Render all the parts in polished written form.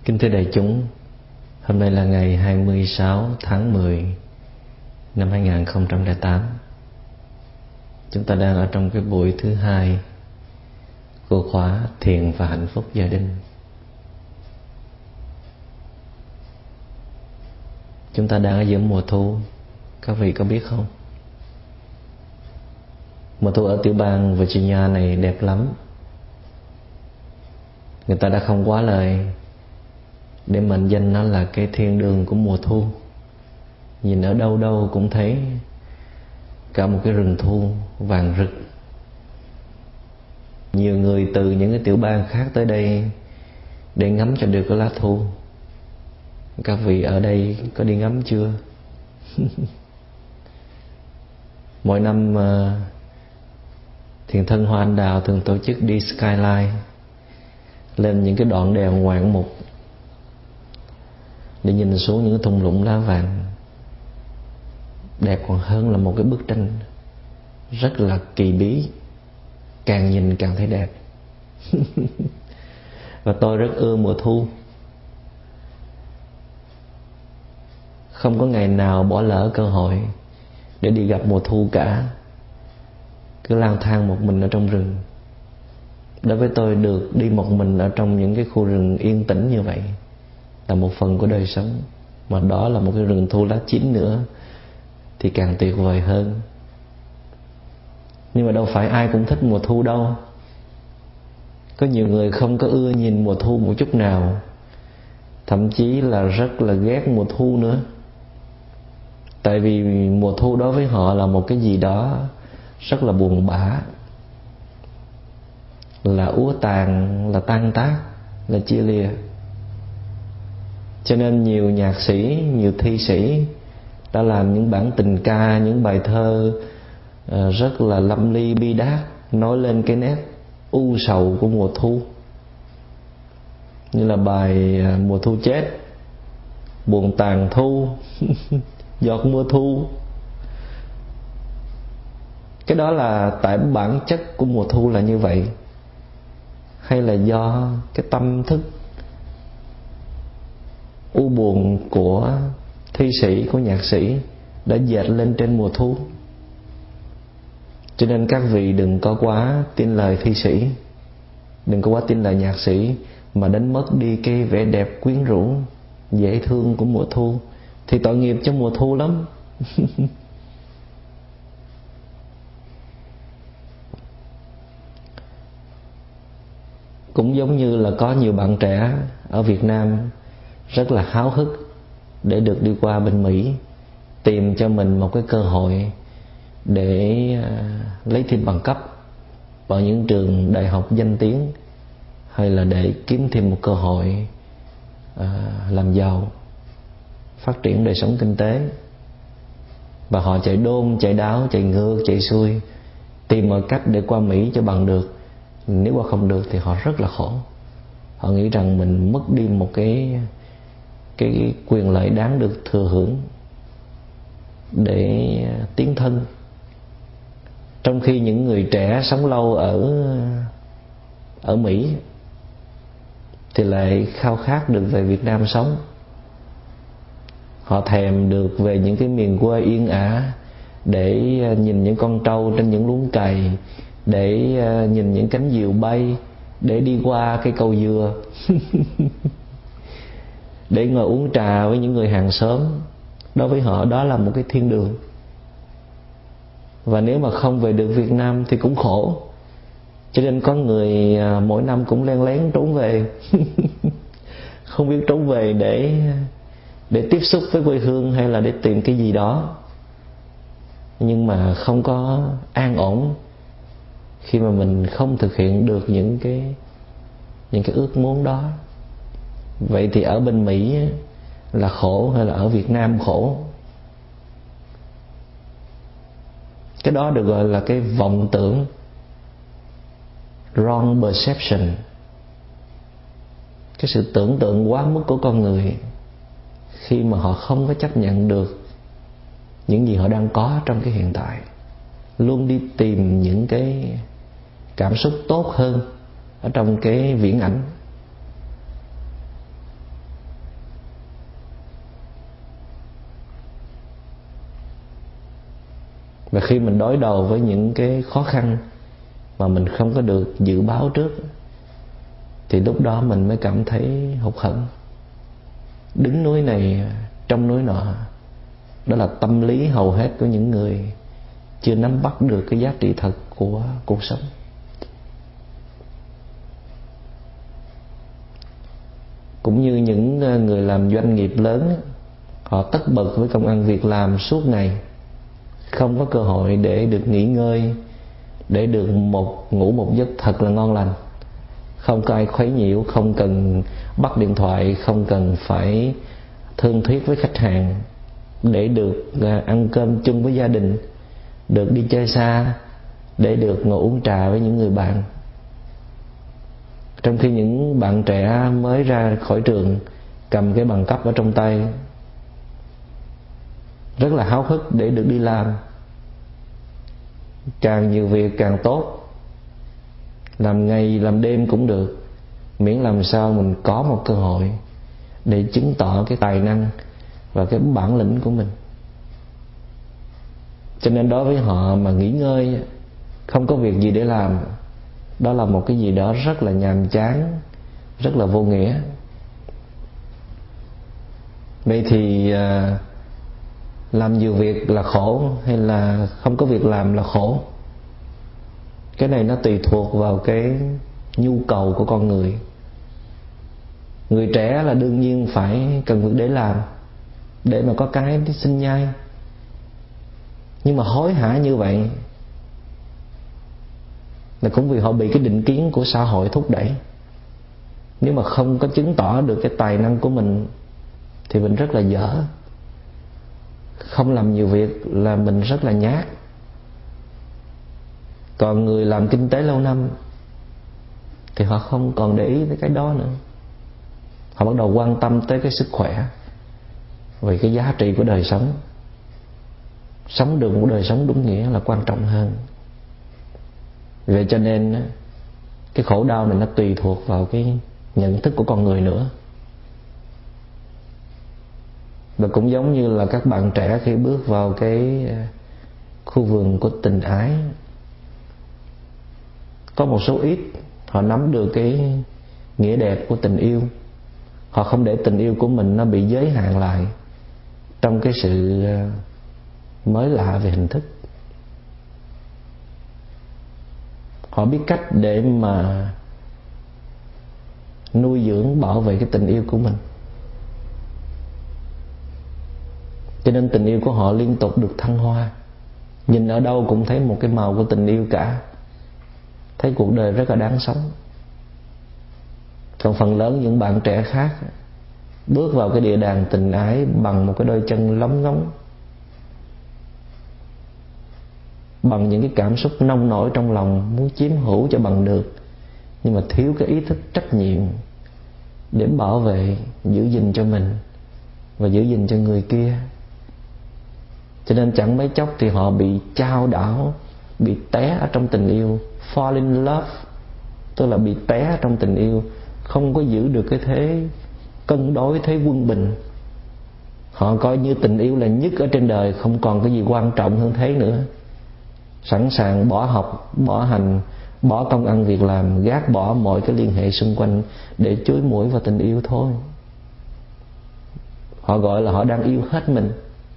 Kính thưa đại chúng, hôm nay là ngày 26 tháng 10 năm 2008. Chúng ta đang ở trong cái buổi thứ hai của khóa Thiền và Hạnh phúc gia đình. Chúng ta đang ở giữa mùa thu, các vị có biết không? Mùa thu ở tiểu bang Virginia này đẹp lắm. Người ta đã không quá lời để mệnh danh nó là cái thiên đường của mùa thu. Nhìn ở đâu đâu cũng thấy cả một cái rừng thu vàng rực. Nhiều người từ những cái tiểu bang khác tới đây để ngắm cho được cái lá thu. Các vị ở đây có đi ngắm chưa? Mỗi năm Thiền Thân Hoa Anh Đào thường tổ chức đi skyline, lên những cái đoạn đèo ngoạn mục để nhìn xuống những thung lũng lá vàng. Đẹp còn hơn là một cái bức tranh rất là kỳ bí, càng nhìn càng thấy đẹp. Và tôi rất ưa mùa thu. Không có ngày nào bỏ lỡ cơ hội để đi gặp mùa thu cả. Cứ lang thang một mình ở trong rừng. Đối với tôi, được đi một mình ở trong những cái khu rừng yên tĩnh như vậy là một phần của đời sống. Mà đó là một cái rừng thu lá chín nữa thì càng tuyệt vời hơn. Nhưng mà đâu phải ai cũng thích mùa thu đâu. Có nhiều người không có ưa nhìn mùa thu một chút nào, thậm chí là rất là ghét mùa thu nữa. Tại vì mùa thu đối với họ là một cái gì đó rất là buồn bã, là úa tàn, là tan tác, là chia lìa. Cho nên nhiều nhạc sĩ, nhiều thi sĩ đã làm những bản tình ca, những bài thơ rất là lâm ly bi đát, nói lên cái nét u sầu của mùa thu. Như là bài Mùa thu chết, buồn tàn thu, giọt mưa thu. Cái đó là tại bản chất của mùa thu là như vậy, hay là do cái tâm thức u buồn của thi sĩ, của nhạc sĩ đã dệt lên trên mùa thu? Cho nên các vị đừng có quá tin lời thi sĩ, đừng có quá tin lời nhạc sĩ mà đánh mất đi cái vẻ đẹp quyến rũ, dễ thương của mùa thu. Thì tội nghiệp cho mùa thu lắm. Cũng giống như là có nhiều bạn trẻ ở Việt Nam rất là háo hức để được đi qua bên Mỹ, tìm cho mình một cái cơ hội để lấy thêm bằng cấp vào những trường đại học danh tiếng, hay là để kiếm thêm một cơ hội làm giàu, phát triển đời sống kinh tế. Và họ chạy đôn, chạy đáo, chạy ngược, chạy xuôi, tìm mọi cách để qua Mỹ cho bằng được. Nếu qua không được thì họ rất là khổ. Họ nghĩ rằng mình mất đi một cái quyền lợi đáng được thừa hưởng để tiến thân. Trong khi những người trẻ sống lâu ở Mỹ thì lại khao khát được về Việt Nam sống. Họ thèm được về những cái miền quê yên ả, để nhìn những con trâu trên những luống cày, để nhìn những cánh diều bay, để đi qua cái cầu dừa, để ngồi uống trà với những người hàng xóm. Đối với họ đó là một cái thiên đường. Và nếu mà không về được Việt Nam thì cũng khổ. Cho nên có người mỗi năm cũng len lén trốn về. Không biết trốn về để tiếp xúc với quê hương hay là để tìm cái gì đó, nhưng mà không có an ổn khi mà mình không thực hiện được những cái ước muốn đó. Vậy thì ở bên Mỹ là khổ hay là ở Việt Nam khổ? Cái đó được gọi là cái vọng tưởng, wrong perception, cái sự tưởng tượng quá mức của con người khi mà họ không có chấp nhận được những gì họ đang có trong cái hiện tại, luôn đi tìm những cái cảm xúc tốt hơn ở trong cái viễn ảnh. Và khi mình đối đầu với những cái khó khăn mà mình không có được dự báo trước, thì lúc đó mình mới cảm thấy hụt hẫng. Đứng núi này trong núi nọ, đó là tâm lý hầu hết của những người chưa nắm bắt được cái giá trị thật của cuộc sống. Cũng như những người làm doanh nghiệp lớn, họ tất bật với công ăn việc làm suốt ngày, không có cơ hội để được nghỉ ngơi, để được ngủ một giấc thật là ngon lành. Không có ai khuấy nhiễu, không cần bắt điện thoại, không cần phải thương thuyết với khách hàng, để được ăn cơm chung với gia đình, được đi chơi xa, để được ngồi uống trà với những người bạn. Trong khi những bạn trẻ mới ra khỏi trường, cầm cái bằng cấp ở trong tay, rất là háo hức để được đi làm. Càng nhiều việc càng tốt, làm ngày làm đêm cũng được, miễn làm sao mình có một cơ hội để chứng tỏ cái tài năng và cái bản lĩnh của mình. Cho nên đối với họ mà nghỉ ngơi, không có việc gì để làm, đó là một cái gì đó rất là nhàm chán, rất là vô nghĩa. Vậy thì làm nhiều việc là khổ hay là không có việc làm là khổ? Cái này nó tùy thuộc vào cái nhu cầu của con người. Người trẻ là đương nhiên phải cần việc để làm, để mà có cái sinh nhai. Nhưng mà hối hả như vậy là cũng vì họ bị cái định kiến của xã hội thúc đẩy. Nếu mà không có chứng tỏ được cái tài năng của mình thì mình rất là dở. Không làm nhiều việc là mình rất là nhát. Còn người làm kinh tế lâu năm thì họ không còn để ý tới cái đó nữa. Họ bắt đầu quan tâm tới cái sức khỏe, vì cái giá trị của đời sống. Sống được một đời sống đúng nghĩa là quan trọng hơn. Vậy cho nên cái khổ đau này nó tùy thuộc vào cái nhận thức của con người nữa. Và cũng giống như là các bạn trẻ khi bước vào cái khu vườn của tình ái, có một số ít họ nắm được cái nghĩa đẹp của tình yêu. Họ không để tình yêu của mình nó bị giới hạn lại trong cái sự mới lạ về hình thức. Họ biết cách để mà nuôi dưỡng, bảo vệ cái tình yêu của mình. Cho nên tình yêu của họ liên tục được thăng hoa. Nhìn ở đâu cũng thấy một cái màu của tình yêu cả, thấy cuộc đời rất là đáng sống. Còn phần lớn những bạn trẻ khác bước vào cái địa đàng tình ái bằng một cái đôi chân lóng ngóng, bằng những cái cảm xúc nông nổi trong lòng, muốn chiếm hữu cho bằng được, nhưng mà thiếu cái ý thức trách nhiệm để bảo vệ, giữ gìn cho mình và giữ gìn cho người kia. Cho nên chẳng mấy chốc thì họ bị chao đảo, bị té ở trong tình yêu, fall in love, tức là bị té trong tình yêu, không có giữ được cái thế cân đối, thế quân bình. Họ coi như tình yêu là nhất ở trên đời, không còn cái gì quan trọng hơn thế nữa. Sẵn sàng bỏ học, bỏ hành, bỏ công ăn việc làm, gác bỏ mọi cái liên hệ xung quanh để chuối mũi vào tình yêu thôi. Họ gọi là họ đang yêu hết mình.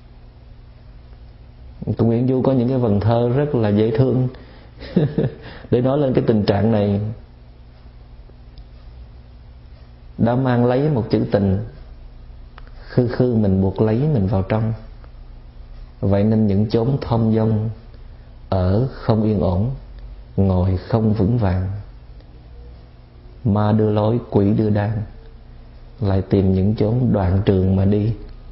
Tùng Nguyễn Du có những cái vần thơ rất là dễ thương để nói lên cái tình trạng này. Đã mang lấy một chữ tình, khư khư mình buộc lấy mình vào trong. Vậy nên những chốn thông dong, ở không yên ổn, ngồi không vững vàng, ma đưa lối quỷ đưa đan, lại tìm những chốn đoạn trường mà đi.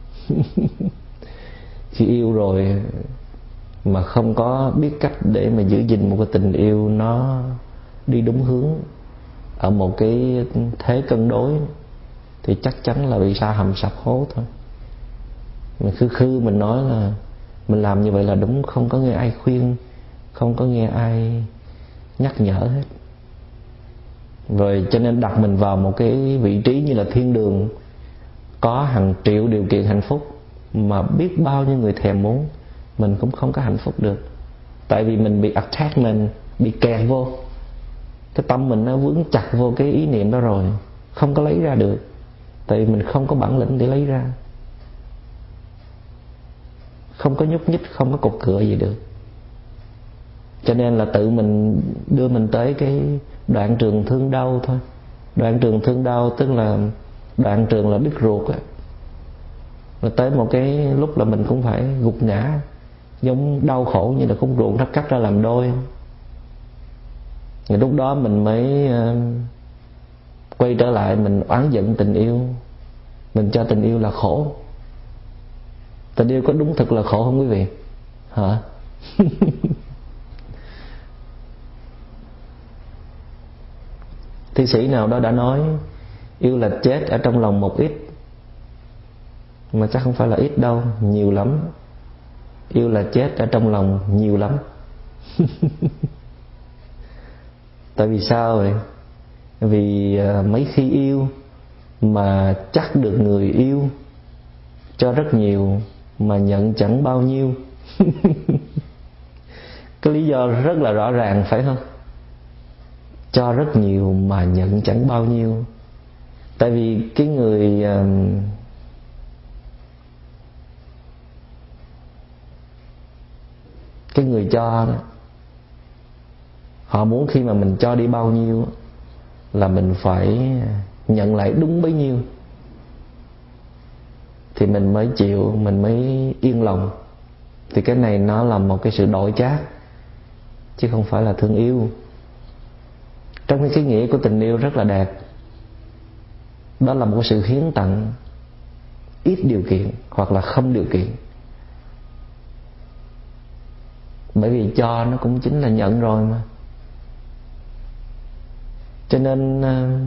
Khi yêu rồi mà không có biết cách để mà giữ gìn một cái tình yêu nó đi đúng hướng, ở một cái thế cân đối, thì chắc chắn là bị sa hầm sập hố thôi. Mình khư mình nói là mình làm như vậy là đúng, không có nghe ai khuyên, không có nghe ai nhắc nhở hết. Rồi cho nên đặt mình vào một cái vị trí như là thiên đường, có hàng triệu điều kiện hạnh phúc mà biết bao nhiêu người thèm muốn, mình cũng không có hạnh phúc được. Tại vì mình bị attachment, bị kẹt vô, cái tâm mình nó vướng chặt vô cái ý niệm đó rồi, không có lấy ra được. Tại vì mình không có bản lĩnh để lấy ra, không có nhúc nhích, không có cục cựa gì được. Cho nên là tự mình đưa mình tới cái đoạn trường thương đau thôi. Đoạn trường thương đau tức là đoạn trường là đứt ruột á. Rồi tới một cái lúc là mình cũng phải gục ngã, giống đau khổ như là khúc ruột nó cắt ra làm đôi. Rồi lúc đó mình mới quay trở lại, mình oán giận tình yêu, mình cho tình yêu là khổ. Tình yêu có đúng thực là khổ không quý vị? Hả? Thi sĩ nào đó đã nói yêu là chết ở trong lòng một ít, mà chắc không phải là ít đâu, nhiều lắm. Yêu là chết ở trong lòng nhiều lắm. Tại vì sao vậy? Vì mấy khi yêu mà chắc được người yêu, cho rất nhiều mà nhận chẳng bao nhiêu. Cái lý do rất là rõ ràng phải không? Cho rất nhiều mà nhận chẳng bao nhiêu. Tại vì cái người cho đó, họ muốn khi mà mình cho đi bao nhiêu là mình phải nhận lại đúng bấy nhiêu thì mình mới chịu, mình mới yên lòng. Thì cái này nó là một cái sự đổi trác, chứ không phải là thương yêu. Trong cái nghĩa của tình yêu rất là đẹp, đó là một sự hiến tặng ít điều kiện hoặc là không điều kiện. Bởi vì cho nó cũng chính là nhận rồi mà. Cho nên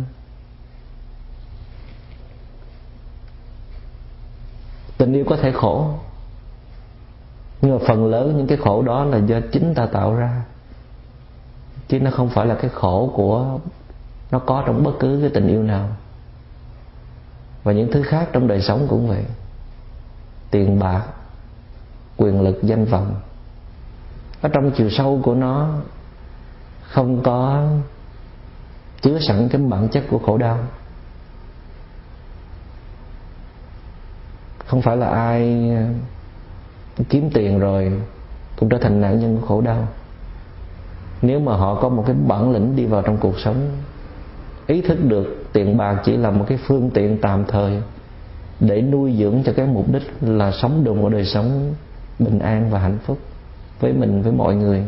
tình yêu có thể khổ, nhưng mà phần lớn những cái khổ đó là do chính ta tạo ra, chứ nó không phải là cái khổ của nó có trong bất cứ cái tình yêu nào. Và những thứ khác trong đời sống cũng vậy. Tiền bạc, quyền lực, danh vọng, ở trong chiều sâu của nó không có chứa sẵn cái bản chất của khổ đau. Không phải là ai kiếm tiền rồi cũng trở thành nạn nhân của khổ đau. Nếu mà họ có một cái bản lĩnh đi vào trong cuộc sống, ý thức được tiền bạc chỉ là một cái phương tiện tạm thời để nuôi dưỡng cho cái mục đích là sống được một đời sống bình an và hạnh phúc với mình, với mọi người.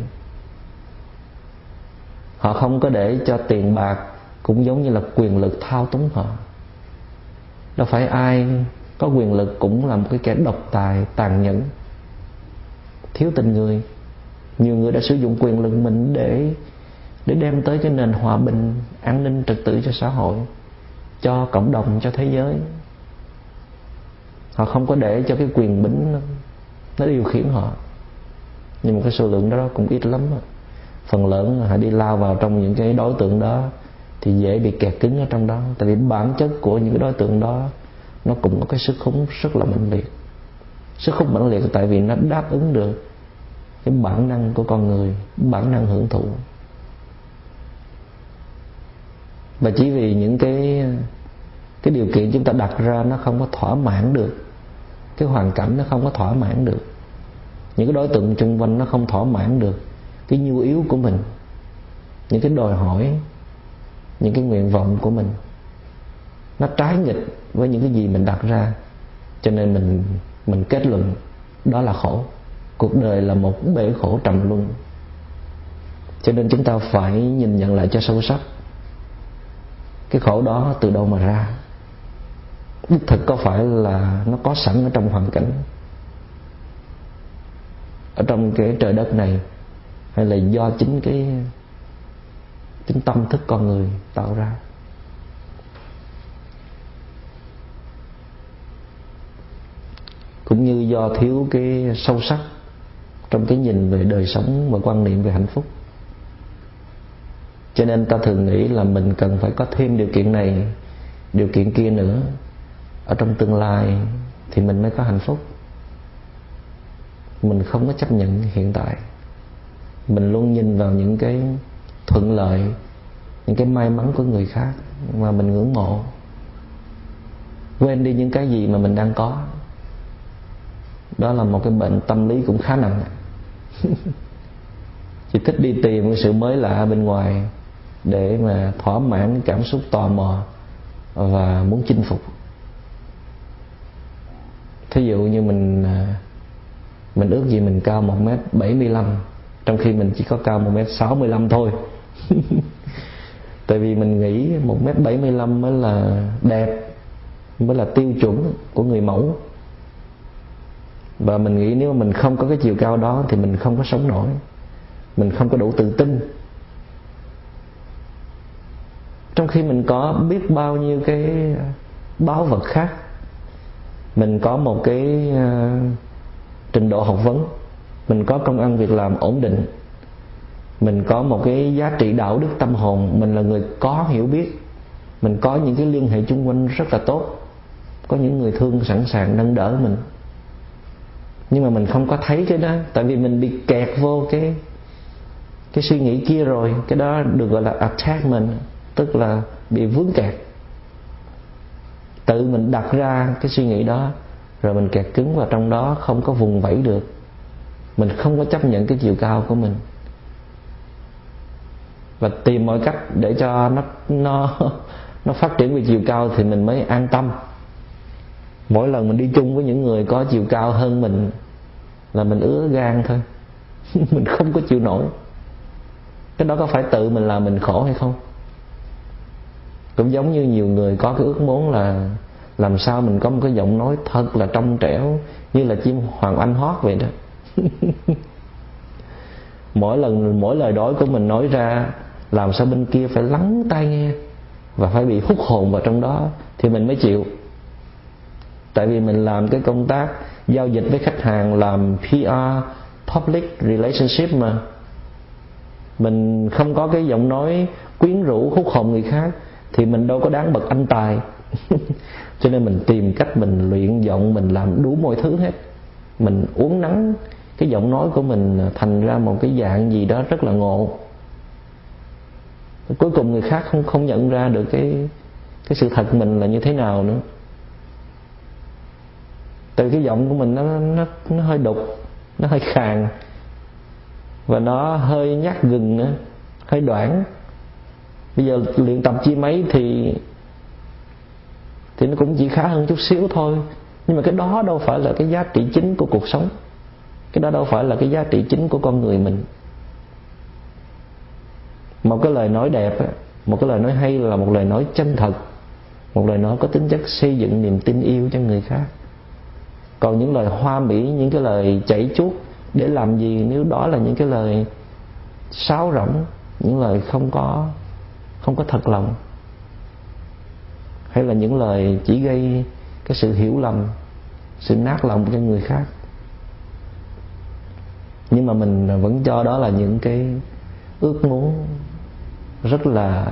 Họ không có để cho tiền bạc cũng giống như là quyền lực thao túng họ. Đâu phải ai có quyền lực cũng là một cái kẻ độc tài, tàn nhẫn, thiếu tình người. Nhiều người đã sử dụng quyền lực mình để đem tới cái nền hòa bình, an ninh, trật tự cho xã hội, cho cộng đồng, cho thế giới. Họ không có để cho cái quyền bính nó điều khiển họ. Nhưng một cái số lượng đó cũng ít lắm. Phần lớn họ đi lao vào trong những cái đối tượng đó thì dễ bị kẹt cứng ở trong đó. Tại vì bản chất của những cái đối tượng đó nó cũng có cái sức hút rất là mãnh liệt. Sức hút mãnh liệt tại vì nó đáp ứng được cái bản năng của con người, bản năng hưởng thụ. Và chỉ vì những cái điều kiện chúng ta đặt ra nó không có thỏa mãn được, cái hoàn cảnh nó không có thỏa mãn được, những cái đối tượng xung quanh nó không thỏa mãn được cái nhu yếu của mình, những cái đòi hỏi, những cái nguyện vọng của mình, nó trái nghịch với những cái gì mình đặt ra. Cho nên mình kết luận đó là khổ. Cuộc đời là một bể khổ trầm luân. Cho nên chúng ta phải nhìn nhận lại cho sâu sắc cái khổ đó từ đâu mà ra. Đích thực có phải là nó có sẵn ở trong hoàn cảnh, ở trong cái trời đất này, hay là do chính tâm thức con người tạo ra? Cũng như do thiếu cái sâu sắc trong cái nhìn về đời sống và quan niệm về hạnh phúc. Cho nên ta thường nghĩ là mình cần phải có thêm điều kiện này, điều kiện kia nữa ở trong tương lai thì mình mới có hạnh phúc. Mình không có chấp nhận hiện tại. Mình luôn nhìn vào những cái thuận lợi, những cái may mắn của người khác mà mình ngưỡng mộ, quên đi những cái gì mà mình đang có. Đó là một cái bệnh tâm lý cũng khá nặng. Chỉ thích đi tìm cái sự mới lạ bên ngoài để mà thỏa mãn cái cảm xúc tò mò và muốn chinh phục. Thí dụ như mình ước gì mình cao 1m75, trong khi mình chỉ có cao 1m65 thôi. Tại vì mình nghĩ 1m75 mới là đẹp, mới là tiêu chuẩn của người mẫu. Và mình nghĩ nếu mình không có cái chiều cao đó thì mình không có sống nổi, mình không có đủ tự tin. Trong khi mình có biết bao nhiêu cái báu vật khác. Mình có một cái trình độ học vấn, mình có công ăn việc làm ổn định, mình có một cái giá trị đạo đức tâm hồn, mình là người có hiểu biết, mình có những cái liên hệ chung quanh rất là tốt, có những người thương sẵn sàng nâng đỡ mình. Nhưng mà mình không có thấy cái đó, tại vì mình bị kẹt vô cái suy nghĩ kia rồi. Cái đó được gọi là attachment, tức là bị vướng kẹt. Tự mình đặt ra cái suy nghĩ đó, rồi mình kẹt cứng vào trong đó, không có vùng vẫy được. Mình không có chấp nhận cái chiều cao của mình, và tìm mọi cách để cho nó phát triển về chiều cao thì mình mới an tâm. Mỗi lần mình đi chung với những người có chiều cao hơn mình là mình ứa gan thôi. Mình không có chịu nổi. Cái đó có phải tự mình làm mình khổ hay không? Cũng giống như nhiều người có cái ước muốn là làm sao mình có một cái giọng nói thật là trong trẻo như là chim hoàng oanh hót vậy đó. Mỗi lời nói của mình nói ra, làm sao bên kia phải lắng tai nghe và phải bị hút hồn vào trong đó thì mình mới chịu. Tại vì mình làm cái công tác giao dịch với khách hàng, làm PR, Public Relationship mà. Mình không có cái giọng nói quyến rũ hút hồn người khác thì mình đâu có đáng bậc anh tài. Cho nên mình tìm cách mình luyện giọng, mình làm đủ mọi thứ hết. Mình uốn nắn cái giọng nói của mình thành ra một cái dạng gì đó rất là ngộ. Cuối cùng người khác không nhận ra được cái sự thật mình là như thế nào nữa. Tại vì cái giọng của mình nó hơi đục, nó hơi khàn, và nó hơi nhát gừng nữa, hơi đoạn. Bây giờ luyện tập chi mấy thì nó cũng chỉ khá hơn chút xíu thôi. Nhưng mà cái đó đâu phải là cái giá trị chính của cuộc sống. Cái đó đâu phải là cái giá trị chính của con người mình. Một cái lời nói đẹp, một cái lời nói hay là một lời nói chân thật, một lời nói có tính chất xây dựng niềm tin yêu cho người khác. Còn những lời hoa mỹ, những cái lời chảy chuốt để làm gì nếu đó là những cái lời sáo rỗng, những lời không có thật lòng, hay là những lời chỉ gây cái sự hiểu lầm, sự nát lòng cho người khác. Nhưng mà mình vẫn cho đó là những cái ước muốn rất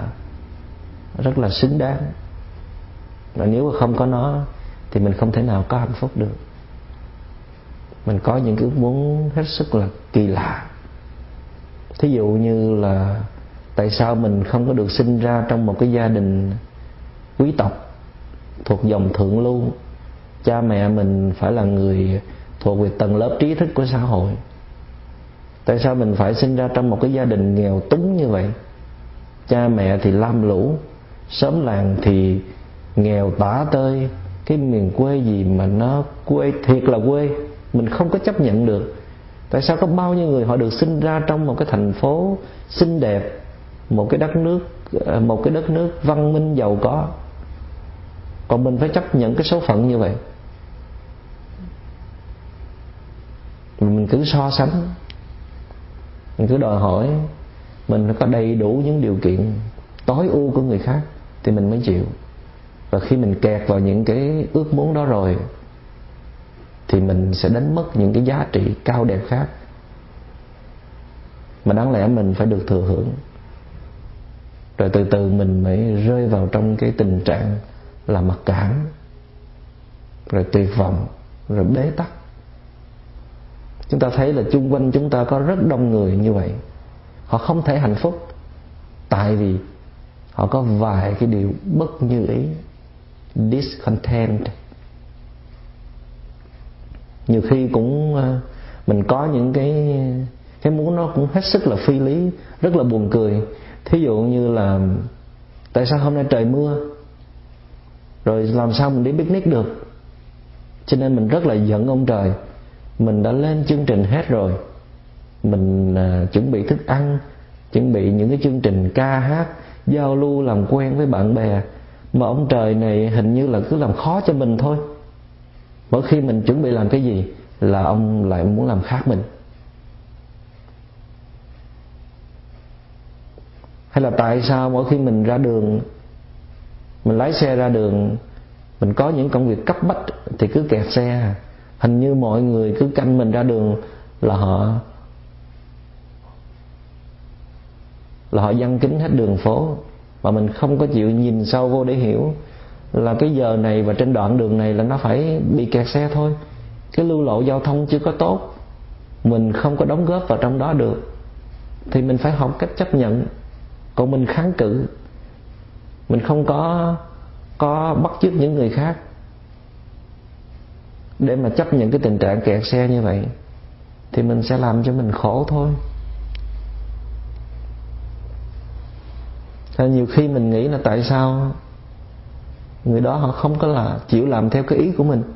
là xứng đáng. Và nếu mà không có nó thì mình không thể nào có hạnh phúc được. Mình có những cái ước muốn hết sức là kỳ lạ. Thí dụ như là tại sao mình không có được sinh ra trong một cái gia đình quý tộc thuộc dòng thượng lưu, cha mẹ mình phải là người thuộc về tầng lớp trí thức của xã hội. Tại sao mình phải sinh ra trong một cái gia đình nghèo túng như vậy? Cha mẹ thì lam lũ, xóm làng thì nghèo tả tơi, cái miền quê gì mà nó quê thiệt là quê, mình không có chấp nhận được. Tại sao có bao nhiêu người họ được sinh ra trong một cái thành phố xinh đẹp, một cái đất nước văn minh giàu có, còn mình phải chấp nhận cái số phận như vậy? Mình cứ so sánh, mình cứ đòi hỏi mình có đầy đủ những điều kiện tối ưu của người khác thì mình mới chịu. Và khi mình kẹt vào những cái ước muốn đó rồi thì mình sẽ đánh mất những cái giá trị cao đẹp khác mà đáng lẽ mình phải được thừa hưởng. Rồi từ từ mình mới rơi vào trong cái tình trạng là mặc cảm, rồi tuyệt vọng, rồi bế tắc. Chúng ta thấy là chung quanh chúng ta có rất đông người như vậy. họ không thể hạnh phúc, tại vì họ có vài cái điều bất như ý, discontent. Nhiều khi cũng mình có những cái muốn nó cũng hết sức là phi lý, rất là buồn cười. Thí dụ như là tại sao hôm nay trời mưa, rồi làm sao mình đi picnic được. Cho nên mình rất là giận ông trời. Mình đã lên chương trình hết rồi, mình chuẩn bị thức ăn, chuẩn bị những cái chương trình ca hát, giao lưu làm quen với bạn bè, mà ông trời này hình như là cứ làm khó cho mình thôi. Mỗi khi mình chuẩn bị làm cái gì là ông lại muốn làm khác mình. Hay là tại sao mỗi khi mình ra đường, mình lái xe ra đường, mình có những công việc cấp bách thì cứ kẹt xe. Hình như mọi người cứ canh mình ra đường là họ giăng kín hết đường phố, mà mình không có chịu nhìn sâu vô để hiểu là cái giờ này và trên đoạn đường này là nó phải bị kẹt xe thôi. Cái lưu lộ giao thông chưa có tốt, mình không có đóng góp vào trong đó được, thì mình phải học cách chấp nhận. Còn mình kháng cự, mình không có bắt chước những người khác để mà chấp nhận cái tình trạng kẹt xe như vậy, thì mình sẽ làm cho mình khổ thôi. Nhiều khi mình nghĩ là tại sao người đó họ không có là chịu làm theo cái ý của mình,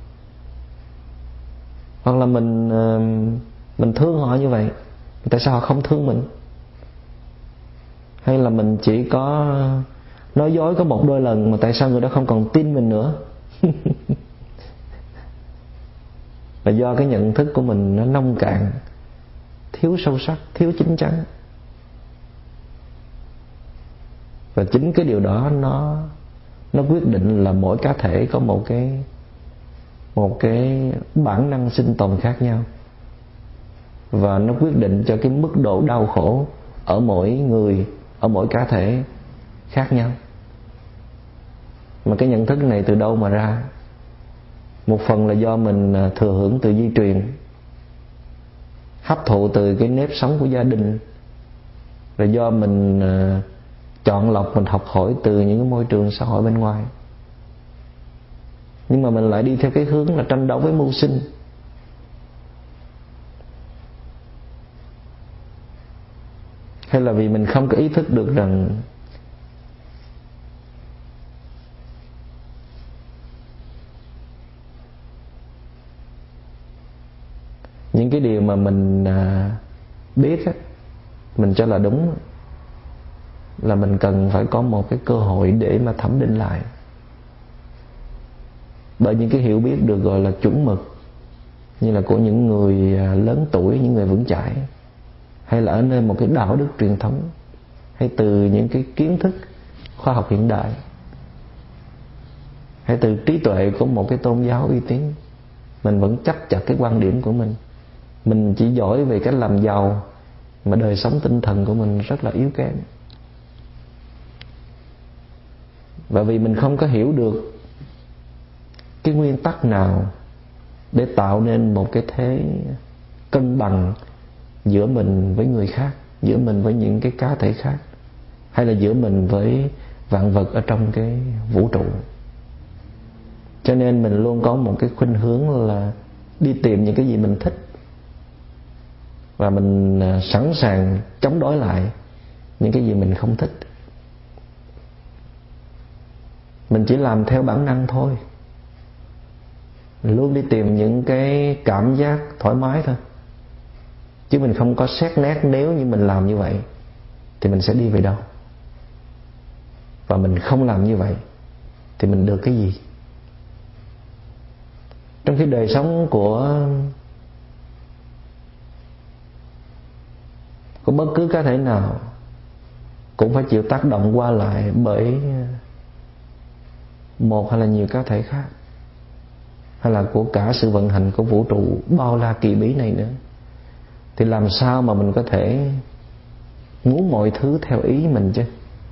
hoặc là mình thương họ như vậy, tại sao họ không thương mình? Hay là mình chỉ có nói dối có một đôi lần mà tại sao người đó không còn tin mình nữa? Là do cái nhận thức của mình nó nông cạn, thiếu sâu sắc, thiếu chín chắn. Và chính cái điều đó nó quyết định là mỗi cá thể có một cái bản năng sinh tồn khác nhau, và nó quyết định cho cái mức độ đau khổ ở mỗi người, ở mỗi cá thể khác nhau. Mà cái nhận thức này từ đâu mà ra? Một phần là do mình thừa hưởng từ di truyền, hấp thụ từ cái nếp sống của gia đình, rồi do mình chọn lọc, mình học hỏi từ những cái môi trường xã hội bên ngoài. Nhưng mà mình lại đi theo cái hướng là tranh đấu với mưu sinh. Hay là vì mình không có ý thức được rằng những cái điều mà mình biết á, mình cho là đúng, là mình cần phải có một cái cơ hội để mà thẩm định lại. Bởi những cái hiểu biết được gọi là chuẩn mực, như là của những người lớn tuổi, những người vững chãi, hay là ở nơi một cái đạo đức truyền thống, hay từ những cái kiến thức khoa học hiện đại, hay từ trí tuệ của một cái tôn giáo uy tín, mình vẫn chấp chặt cái quan điểm của mình. Mình chỉ giỏi về cách làm giàu, mà đời sống tinh thần của mình rất là yếu kém. Và vì mình không có hiểu được cái nguyên tắc nào để tạo nên một cái thế cân bằng giữa mình với người khác, giữa mình với những cái cá thể khác, hay là giữa mình với vạn vật ở trong cái vũ trụ. Cho nên mình luôn có một cái khuynh hướng là đi tìm những cái gì mình thích, và mình sẵn sàng chống đối lại những cái gì mình không thích. Mình chỉ làm theo bản năng thôi, mình luôn đi tìm những cái cảm giác thoải mái thôi, chứ mình không có xét nét nếu như mình làm như vậy thì mình sẽ đi về đâu, và mình không làm như vậy thì mình được cái gì. Trong khi đời sống của bất cứ cá thể nào cũng phải chịu tác động qua lại bởi một hay là nhiều cá thể khác, hay là của cả sự vận hành của vũ trụ bao la kỳ bí này nữa. Thì làm sao mà mình có thể muốn mọi thứ theo ý mình chứ?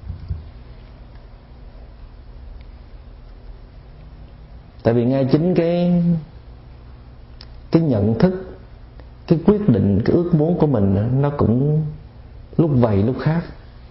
Tại vì ngay chính cái nhận thức, cái quyết định, cái ước muốn của mình, nó cũng lúc vậy lúc khác.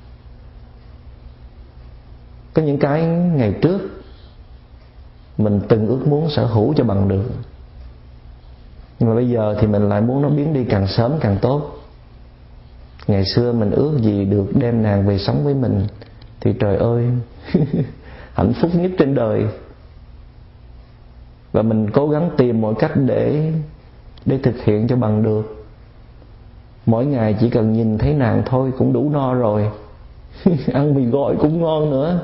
Có những cái ngày trước mình từng ước muốn sở hữu cho bằng được, nhưng mà bây giờ thì mình lại muốn nó biến đi càng sớm càng tốt. Ngày xưa mình ước gì được đem nàng về sống với mình thì trời ơi hạnh phúc nhất trên đời. Và mình cố gắng tìm mọi cách để thực hiện cho bằng được. Mỗi ngày chỉ cần nhìn thấy nàng thôi cũng đủ no rồi ăn mì gói cũng ngon nữa.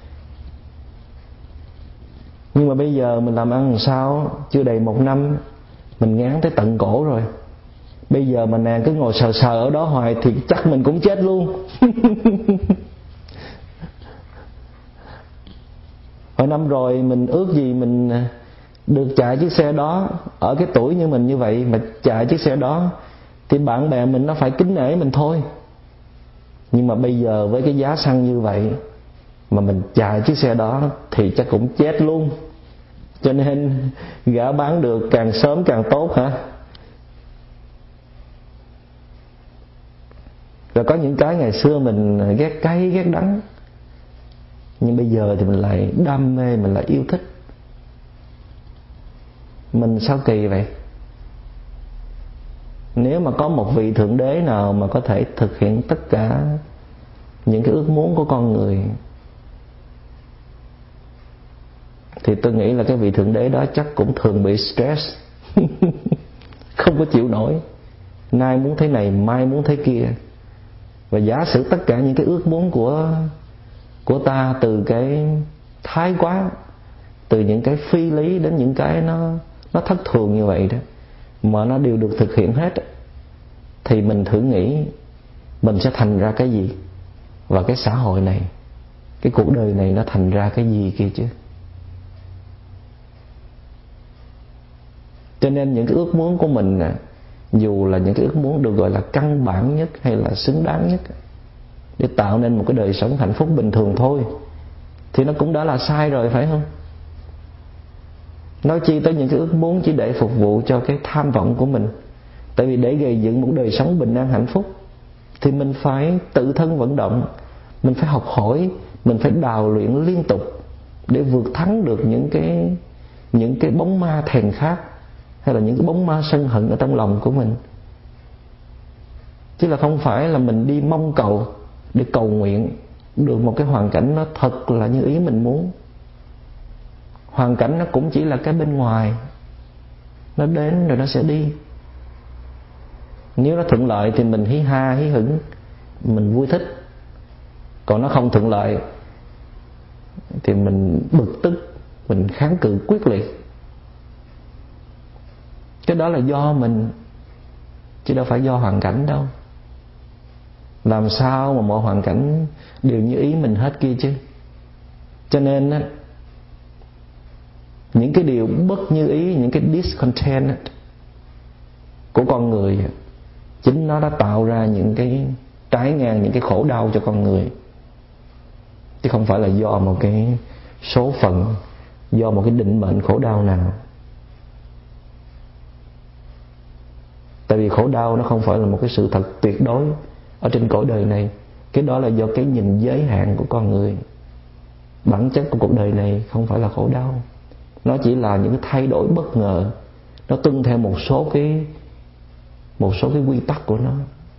Nhưng mà bây giờ mình làm ăn làm sao, chưa đầy 1 năm mình ngán tới tận cổ rồi. Bây giờ mà nàng cứ ngồi sờ sờ ở đó hoài thì chắc mình cũng chết luôn Hồi năm rồi mình ước gì mình được chạy chiếc xe đó. Ở cái tuổi như mình như vậy mà chạy chiếc xe đó thì bạn bè mình nó phải kính nể mình thôi. Nhưng mà bây giờ với cái giá xăng như vậy mà mình chạy chiếc xe đó thì chắc cũng chết luôn. Cho nên gã bán được càng sớm càng tốt hả. Rồi có những cái ngày xưa mình ghét cay ghét đắng, nhưng bây giờ thì mình lại đam mê, mình lại yêu thích. Mình sao kỳ vậy? Nếu mà có một vị thượng đế nào mà có thể thực hiện tất cả những cái ước muốn của con người thì tôi nghĩ là cái vị thượng đế đó chắc cũng thường bị stress không có chịu nổi. Nay muốn thế này, mai muốn thế kia. Và giả sử tất cả những cái ước muốn của ta, từ cái thái quá, từ những cái phi lý đến những cái nó thất thường như vậy đó, mà nó đều được thực hiện hết, thì mình thử nghĩ mình sẽ thành ra cái gì, và cái xã hội này, cái cuộc đời này nó thành ra cái gì kia chứ. Cho nên những cái ước muốn của mình dù là những cái ước muốn được gọi là căn bản nhất hay là xứng đáng nhất để tạo nên một cái đời sống hạnh phúc bình thường thôi, thì nó cũng đã là sai rồi, phải không? Nói chi tới những cái ước muốn chỉ để phục vụ cho cái tham vọng của mình. Tại vì để gây dựng một đời sống bình an hạnh phúc thì mình phải tự thân vận động, mình phải học hỏi, mình phải đào luyện liên tục để vượt thắng được những cái bóng ma thèm khát hay là những cái bóng ma sân hận ở trong lòng của mình. Chứ là không phải là mình đi mong cầu để cầu nguyện được một cái hoàn cảnh nó thật là như ý mình muốn. Hoàn cảnh nó cũng chỉ là cái bên ngoài, nó đến rồi nó sẽ đi. Nếu nó thuận lợi thì mình hí ha hí hửng, mình vui thích. Còn nó không thuận lợi thì mình bực tức, mình kháng cự quyết liệt. Cái đó là do mình, chứ đâu phải do hoàn cảnh đâu. Làm sao mà mọi hoàn cảnh đều như ý mình hết kia chứ. Cho nên á, những cái điều bất như ý, những cái discontent của con người, chính nó đã tạo ra những cái trái ngang, những cái khổ đau cho con người, chứ không phải là do một cái số phận, do một cái định mệnh khổ đau nào. Tại vì khổ đau nó không phải là một cái sự thật tuyệt đối ở trên cõi đời này. Cái đó là do cái nhìn giới hạn của con người. Bản chất của cuộc đời này không phải là khổ đau, nó chỉ là những cái thay đổi bất ngờ, nó tuân theo một số cái quy tắc của nó.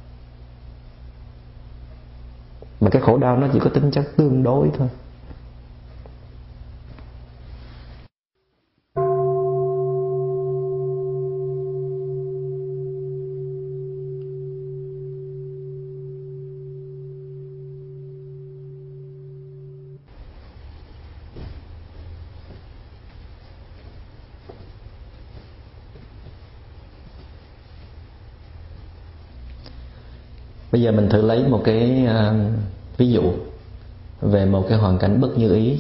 Mà cái khổ đau nó chỉ có tính chất tương đối thôi. Bây giờ mình thử lấy một cái ví dụ về một cái hoàn cảnh bất như ý,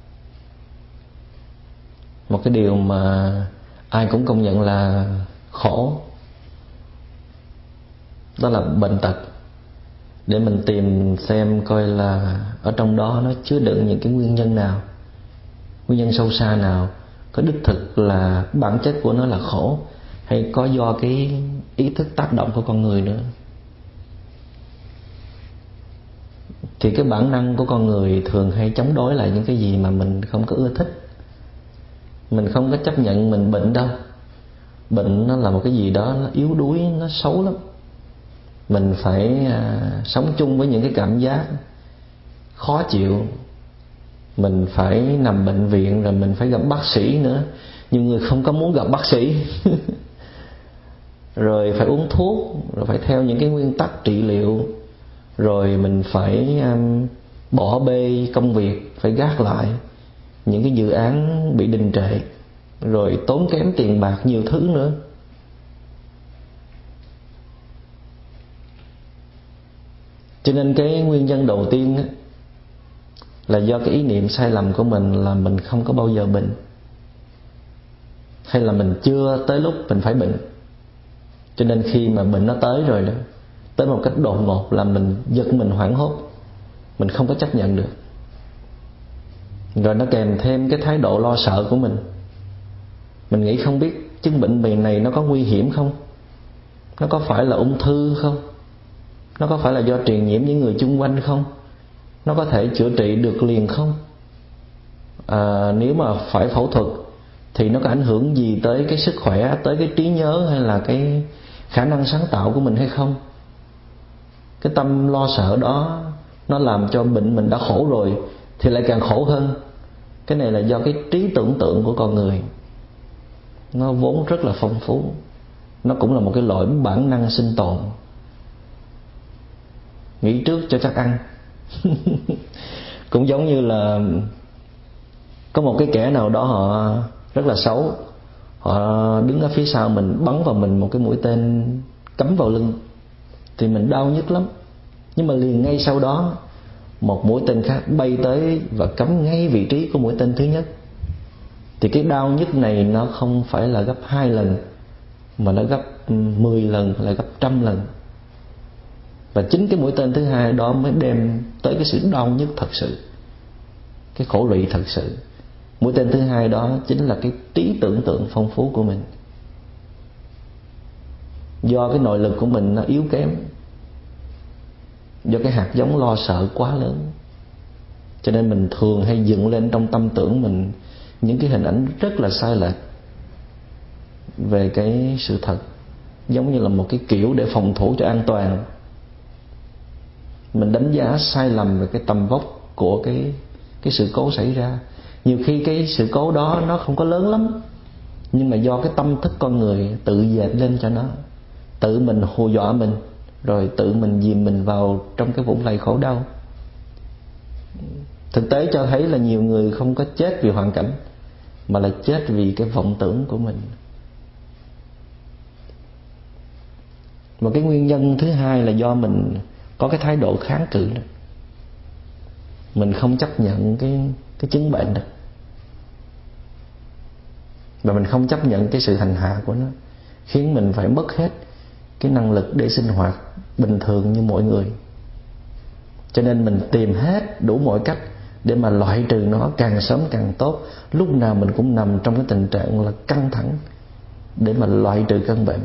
một cái điều mà ai cũng công nhận là khổ, đó là bệnh tật. Để mình tìm xem coi là ở trong đó nó chứa đựng những cái nguyên nhân nào, nguyên nhân sâu xa nào, có đích thực là bản chất của nó là khổ, hay có do cái ý thức tác động của con người nữa. thì cái bản năng của con người thường hay chống đối lại những cái gì mà mình không có ưa thích. Mình không có chấp nhận mình bệnh đâu. Bệnh nó là một cái gì đó nó yếu đuối, nó xấu lắm. Mình phải sống chung với những cái cảm giác khó chịu. Mình phải nằm bệnh viện, rồi mình phải gặp bác sĩ nữa. Nhiều người không có muốn gặp bác sĩ. Rồi phải uống thuốc, rồi phải theo những cái nguyên tắc trị liệu. Rồi mình phải bỏ bê công việc, phải gác lại những cái dự án bị đình trệ, rồi tốn kém tiền bạc, nhiều thứ nữa. Cho nên cái nguyên nhân đầu tiên á, là do cái ý niệm sai lầm của mình là mình không có bao giờ bệnh, hay là mình chưa tới lúc mình phải bệnh. Cho nên khi mà bệnh nó tới rồi đó, tới một cách đột ngột là mình giật mình hoảng hốt, mình không có chấp nhận được. Rồi nó kèm thêm cái thái độ lo sợ của mình. Mình nghĩ không biết chứng bệnh này nó có nguy hiểm không, nó có phải là ung thư không, nó có phải là do truyền nhiễm những người chung quanh không, nó có thể chữa trị được liền không, nếu mà phải phẫu thuật thì nó có ảnh hưởng gì tới cái sức khỏe, tới cái trí nhớ hay là cái khả năng sáng tạo của mình hay không. Cái tâm lo sợ đó nó làm cho bệnh mình đã khổ rồi thì lại càng khổ hơn. Cái này là do cái trí tưởng tượng của con người, nó vốn rất là phong phú. Nó cũng là một cái loại bản năng sinh tồn. Nghĩ trước cho chắc ăn. Cũng giống như là có một cái kẻ nào đó họ rất là xấu, họ đứng ở phía sau mình, bắn vào mình một cái mũi tên cắm vào lưng, thì mình đau nhức lắm. Nhưng mà liền ngay sau đó một mũi tên khác bay tới và cắm ngay vị trí của mũi tên thứ nhất. Thì cái đau nhức này nó không phải là gấp 2 lần, mà nó gấp 10 lần, là gấp 100 lần. Và chính cái mũi tên thứ hai đó mới đem tới cái sự đau nhức thật sự, cái khổ lụy thật sự. Mũi tên thứ hai đó chính là cái trí tưởng tượng phong phú của mình. Do cái nội lực của mình nó yếu kém, do cái hạt giống lo sợ quá lớn, cho nên mình thường hay dựng lên trong tâm tưởng mình những cái hình ảnh rất là sai lệch về cái sự thật, giống như là một cái kiểu để phòng thủ cho an toàn. Mình đánh giá sai lầm về cái tầm vóc của cái sự cố xảy ra. Nhiều khi cái sự cố đó nó không có lớn lắm, nhưng mà do cái tâm thức con người tự dệt lên cho nó, tự mình hù dọa mình, rồi tự mình dìm mình vào trong cái vũng lầy khổ đau. Thực tế cho thấy là nhiều người không có chết vì hoàn cảnh, mà là chết vì cái vọng tưởng của mình. Một cái nguyên nhân thứ hai là do mình có cái thái độ kháng cự đó. Mình không chấp nhận cái chứng bệnh đó, và mình không chấp nhận cái sự hành hạ của nó, khiến mình phải mất hết cái năng lực để sinh hoạt bình thường như mọi người. Cho nên mình tìm hết đủ mọi cách để mà loại trừ nó càng sớm càng tốt. Lúc nào mình cũng nằm trong cái tình trạng là căng thẳng để mà loại trừ căn bệnh.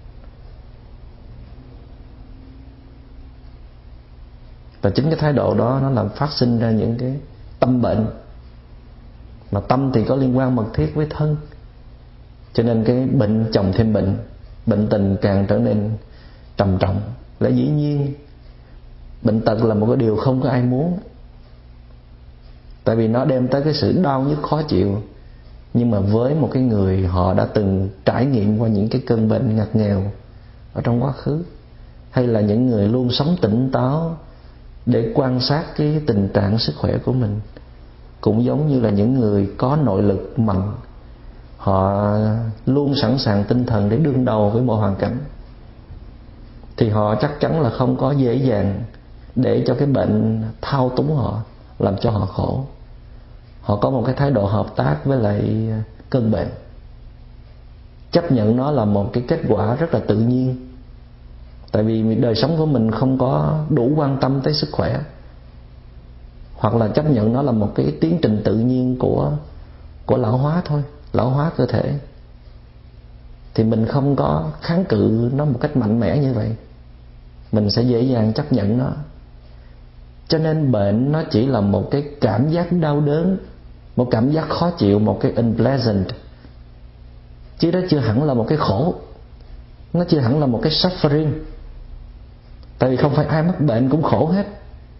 Và chính cái thái độ đó nó làm phát sinh ra những cái tâm bệnh. Mà tâm thì có liên quan mật thiết với thân, cho nên cái bệnh chồng thêm bệnh, bệnh tình càng trở nên trầm trọng. Lẽ dĩ nhiên bệnh tật là một cái điều không có ai muốn, tại vì nó đem tới cái sự đau nhức khó chịu. Nhưng mà với một cái người họ đã từng trải nghiệm qua những cái cơn bệnh ngặt nghèo ở trong quá khứ, hay là những người luôn sống tỉnh táo để quan sát cái tình trạng sức khỏe của mình, cũng giống như là những người có nội lực mạnh, họ luôn sẵn sàng tinh thần để đương đầu với mọi hoàn cảnh, thì họ chắc chắn là không có dễ dàng để cho cái bệnh thao túng họ, làm cho họ khổ. Họ có một cái thái độ hợp tác với lại cơn bệnh, chấp nhận nó là một cái kết quả rất là tự nhiên. Tại vì đời sống của mình không có đủ quan tâm tới sức khỏe, hoặc là chấp nhận nó là một cái tiến trình tự nhiên của lão hóa thôi, lão hóa cơ thể, thì mình không có kháng cự nó một cách mạnh mẽ như vậy. Mình sẽ dễ dàng chấp nhận nó. Cho nên bệnh nó chỉ là một cái cảm giác đau đớn, một cảm giác khó chịu, một cái unpleasant, chứ đó chưa hẳn là một cái khổ. Nó chưa hẳn là một cái suffering. Tại vì không phải ai mắc bệnh cũng khổ hết.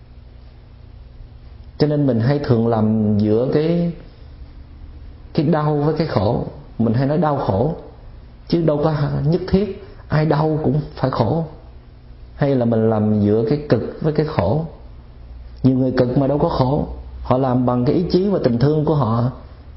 Cho nên mình hay thường làm giữa cái đau với cái khổ. Mình hay nói đau khổ, chứ đâu có nhất thiết ai đau cũng phải khổ. Hay là mình làm giữa cái cực với cái khổ. Nhiều người cực mà đâu có khổ. Họ làm bằng cái ý chí và tình thương của họ,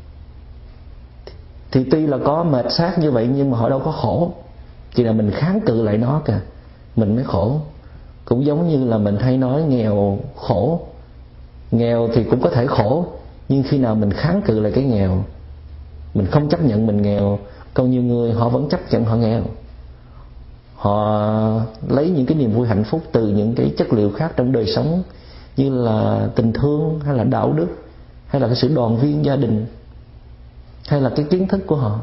thì tuy là có mệt xác như vậy nhưng mà họ đâu có khổ. Chỉ là mình kháng cự lại nó kìa, mình mới khổ. Cũng giống như là mình hay nói nghèo khổ. Nghèo thì cũng có thể khổ, nhưng khi nào mình kháng cự lại cái nghèo, mình không chấp nhận mình nghèo. Còn nhiều người họ vẫn chấp nhận họ nghèo. Họ lấy những cái niềm vui hạnh phúc từ những cái chất liệu khác trong đời sống, như là tình thương, hay là đạo đức, hay là cái sự đoàn viên gia đình, hay là cái kiến thức của họ.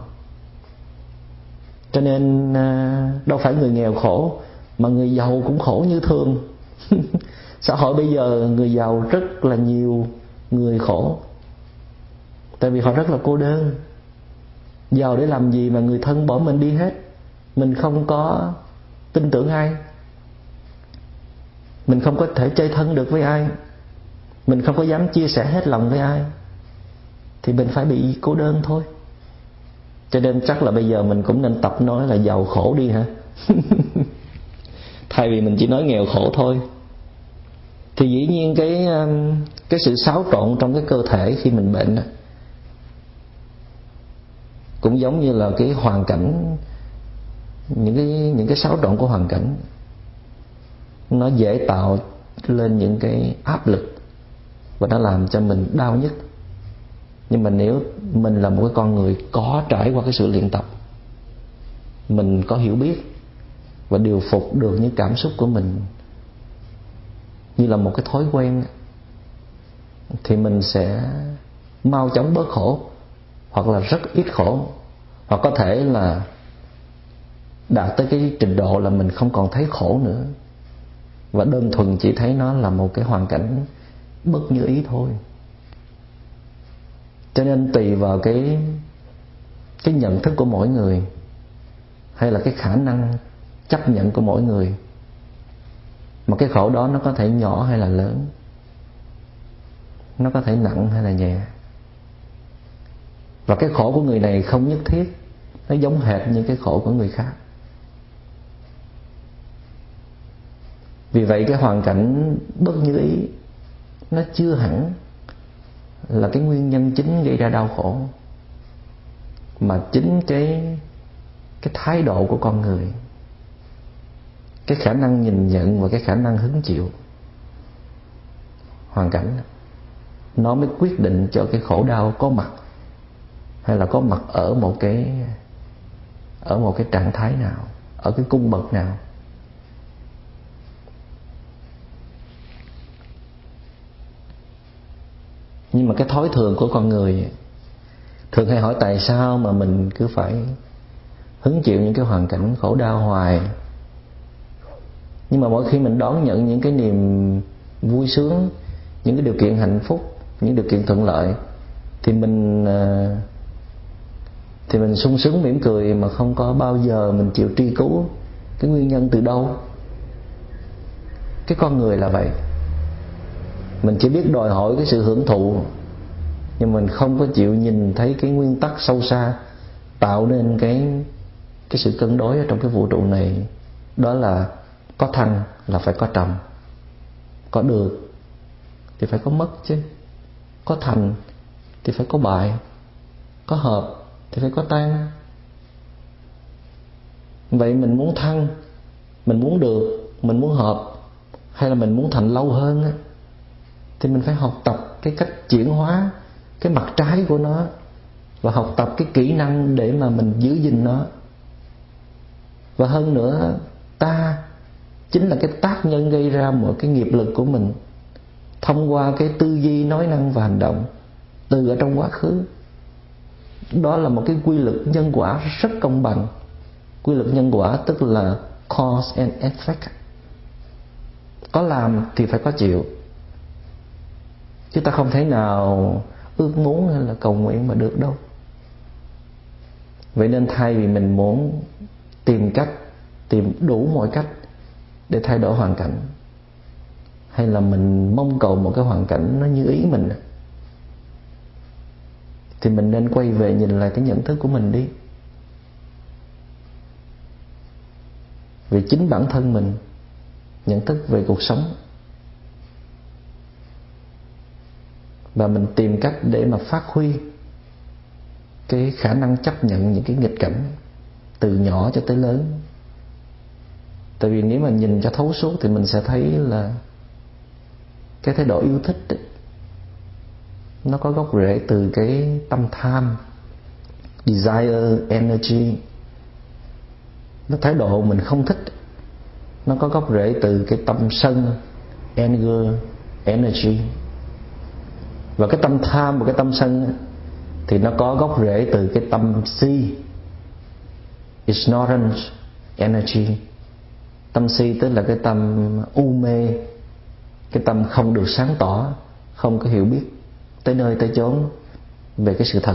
Cho nên đâu phải người nghèo khổ, mà người giàu cũng khổ như thường. Xã hội bây giờ người giàu rất là nhiều người khổ. Tại vì họ rất là cô đơn. Giàu để làm gì mà người thân bỏ mình đi hết. Mình không có tin tưởng ai, mình không có thể chơi thân được với ai, mình không có dám chia sẻ hết lòng với ai, thì mình phải bị cô đơn thôi. Cho nên chắc là bây giờ mình cũng nên tập nói là giàu khổ đi hả. Thay vì mình chỉ nói nghèo khổ thôi. Thì dĩ nhiên cái sự xáo trộn trong cái cơ thể khi mình bệnh cũng giống như là cái hoàn cảnh, những cái xáo trộn của hoàn cảnh, nó dễ tạo lên những cái áp lực và nó làm cho mình đau nhức. Nhưng mà nếu mình là một cái con người có trải qua cái sự luyện tập, mình có hiểu biết và điều phục được những cảm xúc của mình như là một cái thói quen, thì mình sẽ mau chóng bớt khổ, hoặc là rất ít khổ, hoặc có thể là đạt tới cái trình độ là mình không còn thấy khổ nữa, và đơn thuần chỉ thấy nó là một cái hoàn cảnh bất như ý thôi. Cho nên tùy vào cái nhận thức của mỗi người, hay là cái khả năng chấp nhận của mỗi người, mà cái khổ đó nó có thể nhỏ hay là lớn, nó có thể nặng hay là nhẹ. Và cái khổ của người này không nhất thiết nó giống hệt như cái khổ của người khác. Vì vậy cái hoàn cảnh bất như ý nó chưa hẳn là cái nguyên nhân chính gây ra đau khổ, mà chính cái thái độ của con người, cái khả năng nhìn nhận và cái khả năng hứng chịu hoàn cảnh, nó mới quyết định cho cái khổ đau có mặt hay là có mặt ở một cái trạng thái nào, ở cái cung bậc nào. Nhưng mà cái thói thường của con người thường hay hỏi tại sao mà mình cứ phải hứng chịu những cái hoàn cảnh khổ đau hoài. Nhưng mà mỗi khi mình đón nhận những cái niềm vui sướng, những cái điều kiện hạnh phúc, những điều kiện thuận lợi, thì mình sung sướng mỉm cười, mà không có bao giờ mình chịu truy cứu cái nguyên nhân từ đâu. Cái con người là vậy. Mình chỉ biết đòi hỏi cái sự hưởng thụ, nhưng mình không có chịu nhìn thấy cái nguyên tắc sâu xa tạo nên cái sự cân đối ở trong cái vũ trụ này. Đó là có thăng là phải có trầm, có được thì phải có mất chứ, có thành thì phải có bại, có hợp thì phải có tan. Vậy mình muốn thăng, mình muốn được, mình muốn hợp, hay là mình muốn thành lâu hơn, thì mình phải học tập cái cách chuyển hóa cái mặt trái của nó, và học tập cái kỹ năng để mà mình giữ gìn nó. Và hơn nữa, ta chính là cái tác nhân gây ra mọi cái nghiệp lực của mình thông qua cái tư duy, nói năng và hành động từ ở trong quá khứ. Đó là một cái quy luật nhân quả rất công bằng. Quy luật nhân quả tức là cause and effect. Có làm thì phải có chịu, Chứ ta không thể nào ước muốn hay là cầu nguyện mà được đâu. Vậy nên thay vì mình muốn tìm đủ mọi cách để thay đổi hoàn cảnh, hay là mình mong cầu một cái hoàn cảnh nó như ý mình, thì mình nên quay về nhìn lại cái nhận thức của mình đi. Vì chính bản thân mình nhận thức về cuộc sống, và mình tìm cách để mà phát huy cái khả năng chấp nhận những cái nghịch cảnh từ nhỏ cho tới lớn. Tại vì nếu mà nhìn cho thấu suốt thì mình sẽ thấy là cái thái độ yêu thích ấy, nó có gốc rễ từ cái tâm tham, desire energy. Nó thái độ mình không thích, nó có gốc rễ từ cái tâm sân, anger energy. Và cái tâm tham và cái tâm sân thì nó có gốc rễ từ cái tâm si, ignorance energy. Tâm si tức là cái tâm u mê, cái tâm không được sáng tỏ, không có hiểu biết tới nơi tới chốn về cái sự thật.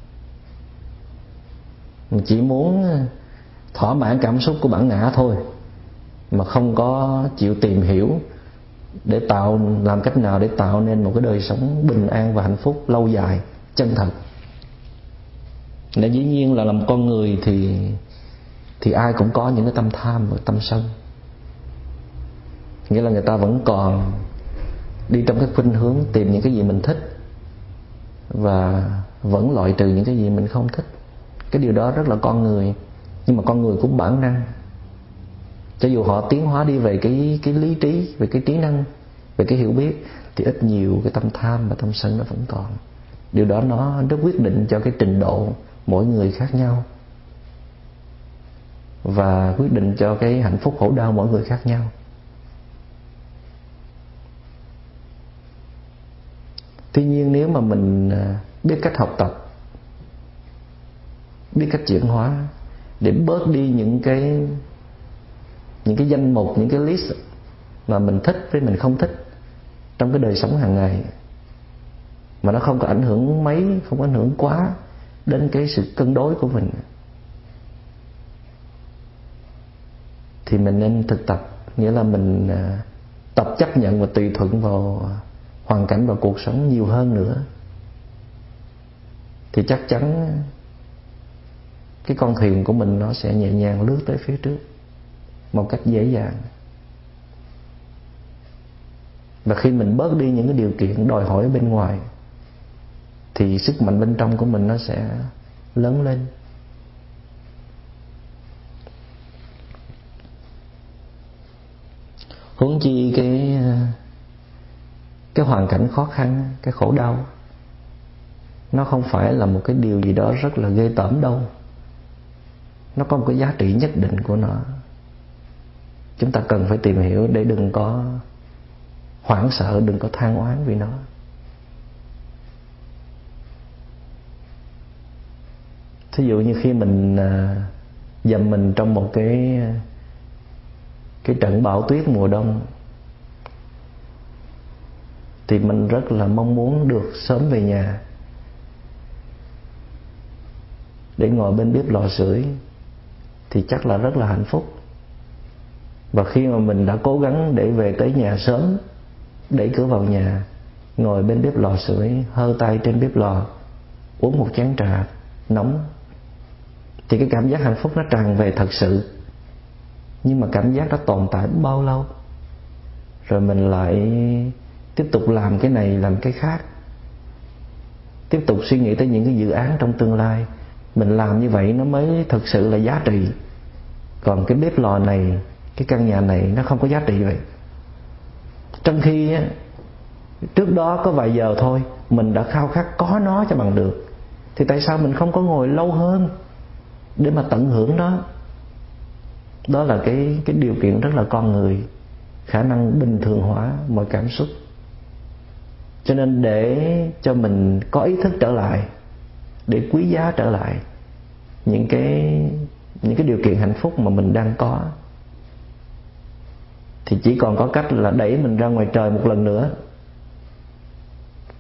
Mình chỉ muốn thỏa mãn cảm xúc của bản ngã thôi, mà không có chịu tìm hiểu để làm cách nào để tạo nên một cái đời sống bình an và hạnh phúc lâu dài, chân thật. Để dĩ nhiên là làm con người thì ai cũng có những cái tâm tham và tâm sân. Nghĩa là người ta vẫn còn đi trong cái khuynh hướng tìm những cái gì mình thích và vẫn loại trừ những cái gì mình không thích. Cái điều đó rất là con người, nhưng mà con người cũng bản năng. Cho dù họ tiến hóa đi về cái lý trí, về cái trí năng, về cái hiểu biết, thì ít nhiều cái tâm tham và tâm sân nó vẫn còn. Điều đó nó rất quyết định cho cái trình độ mỗi người khác nhau, và quyết định cho cái hạnh phúc khổ đau mỗi người khác nhau. Tuy nhiên nếu mà mình biết cách học tập, biết cách chuyển hóa để bớt đi những cái danh mục, những cái list mà mình thích với mình không thích trong cái đời sống hàng ngày, mà nó không có ảnh hưởng mấy, không có ảnh hưởng quá đến cái sự cân đối của mình, thì mình nên thực tập. Nghĩa là mình tập chấp nhận và tùy thuận vào hoàn cảnh và cuộc sống nhiều hơn nữa, thì chắc chắn cái con thuyền của mình nó sẽ nhẹ nhàng lướt tới phía trước một cách dễ dàng. Và khi mình bớt đi những cái điều kiện đòi hỏi bên ngoài, thì sức mạnh bên trong của mình nó sẽ lớn lên. Huống chi cái hoàn cảnh khó khăn, cái khổ đau, nó không phải là một cái điều gì đó rất là ghê tởm đâu. Nó có một cái giá trị nhất định của nó. Chúng ta cần phải tìm hiểu để đừng có hoảng sợ, đừng có than oán vì nó. Thí dụ như khi mình dầm mình trong một cái trận bão tuyết mùa đông, thì mình rất là mong muốn được sớm về nhà để ngồi bên bếp lò sưởi, thì chắc là rất là hạnh phúc. Và khi mà mình đã cố gắng để về tới nhà sớm, đẩy cửa vào nhà, ngồi bên bếp lò sưởi, hơ tay trên bếp lò, uống một chén trà nóng, thì cái cảm giác hạnh phúc nó tràn về thật sự. Nhưng mà cảm giác đó tồn tại bao lâu, rồi mình lại tiếp tục làm cái này làm cái khác, tiếp tục suy nghĩ tới những cái dự án trong tương lai. Mình làm như vậy nó mới thực sự là giá trị. Còn cái bếp lò này, cái căn nhà này nó không có giá trị vậy. Trong khi trước đó có vài giờ thôi mình đã khao khát có nó cho bằng được, thì tại sao mình không có ngồi lâu hơn để mà tận hưởng nó? Đó là cái điều kiện rất là con người, khả năng bình thường hóa mọi cảm xúc. Cho nên để cho mình có ý thức trở lại, để quý giá trở lại những cái điều kiện hạnh phúc mà mình đang có, thì chỉ còn có cách là đẩy mình ra ngoài trời một lần nữa,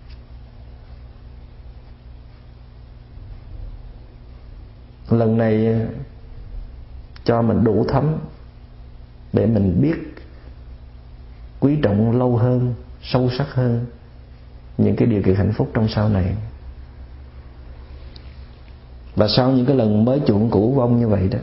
Lần này cho mình đủ thấm để mình biết quý trọng lâu hơn, sâu sắc hơn những cái điều kiện hạnh phúc trong sau này. Và sau những cái lần mới chuộng cũ vong như vậy đó,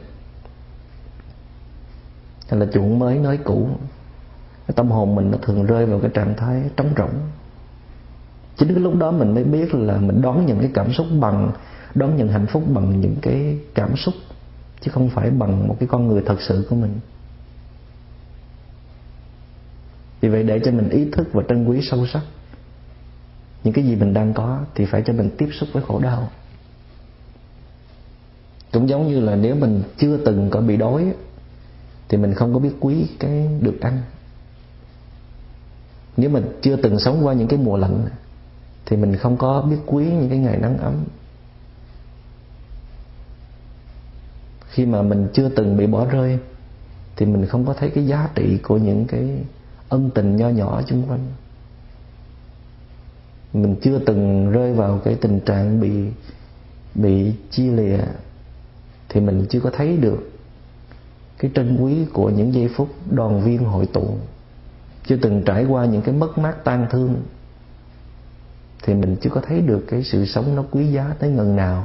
hay là chuộng mới nói cũ, cái tâm hồn mình nó thường rơi vào cái trạng thái trống rỗng. Chính cái lúc đó mình mới biết là mình đón nhận cái cảm xúc đón nhận hạnh phúc bằng những cái cảm xúc, chứ không phải bằng một cái con người thật sự của mình. Vì vậy để cho mình ý thức và trân quý sâu sắc những cái gì mình đang có, thì phải cho mình tiếp xúc với khổ đau. Cũng giống như là nếu mình chưa từng có bị đói thì mình không có biết quý cái được ăn. Nếu mình chưa từng sống qua những cái mùa lạnh thì mình không có biết quý những cái ngày nắng ấm. Khi mà mình chưa từng bị bỏ rơi thì mình không có thấy cái giá trị của những cái ân tình nho nhỏ xung quanh. Mình chưa từng rơi vào cái tình trạng bị chia lìa thì mình chưa có thấy được cái trân quý của những giây phút đoàn viên hội tụ. Chưa từng trải qua những cái mất mát tang thương thì mình chưa có thấy được cái sự sống nó quý giá tới ngần nào.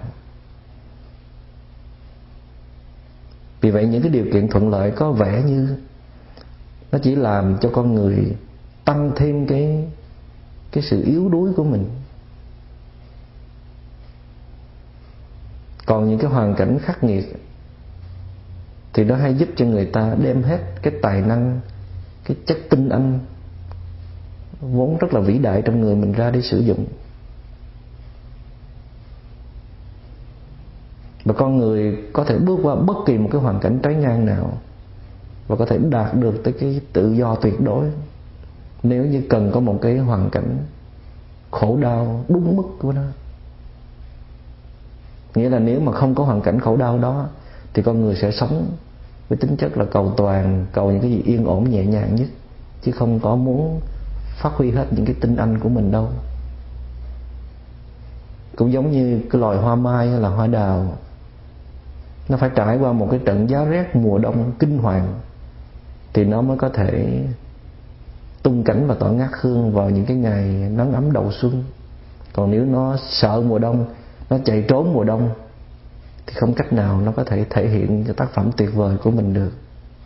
Vì vậy những cái điều kiện thuận lợi có vẻ như nó chỉ làm cho con người tăng thêm cái sự yếu đuối của mình. Còn những cái hoàn cảnh khắc nghiệt thì nó hay giúp cho người ta đem hết cái tài năng, cái chất tinh anh vốn rất là vĩ đại trong người mình ra để sử dụng. Và con người có thể bước qua bất kỳ một cái hoàn cảnh trái ngang nào và có thể đạt được tới cái tự do tuyệt đối nếu như cần có một cái hoàn cảnh khổ đau đúng mức của nó. Nghĩa là nếu mà không có hoàn cảnh khổ đau đó thì con người sẽ sống với tính chất là cầu toàn, cầu những cái gì yên ổn nhẹ nhàng nhất, chứ không có muốn phát huy hết những cái tinh anh của mình đâu. Cũng giống như cái loài hoa mai hay là hoa đào, nó phải trải qua một cái trận giá rét mùa đông kinh hoàng thì nó mới có thể tung cảnh và tỏa ngát hương vào những cái ngày nắng ấm đầu xuân. Còn nếu nó sợ mùa đông, nó chạy trốn mùa đông thì không cách nào nó có thể thể hiện cái tác phẩm tuyệt vời của mình được.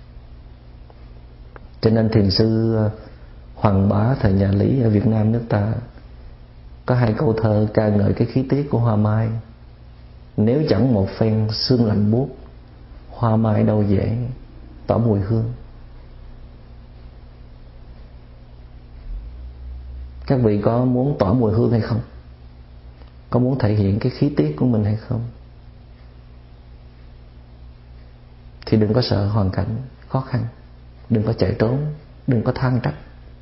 Cho nên thiền sư Hoàng Bá thời nhà Lý ở Việt Nam nước ta có hai câu thơ ca ngợi cái khí tiết của hoa mai. Nếu chẳng một phen sương lạnh buốt, hoa mai đâu dễ tỏ mùi hương. Các vị có muốn tỏ mùi hương hay không? Có muốn thể hiện cái khí tiết của mình hay không? Thì đừng có sợ hoàn cảnh khó khăn, đừng có chạy trốn, đừng có than trách.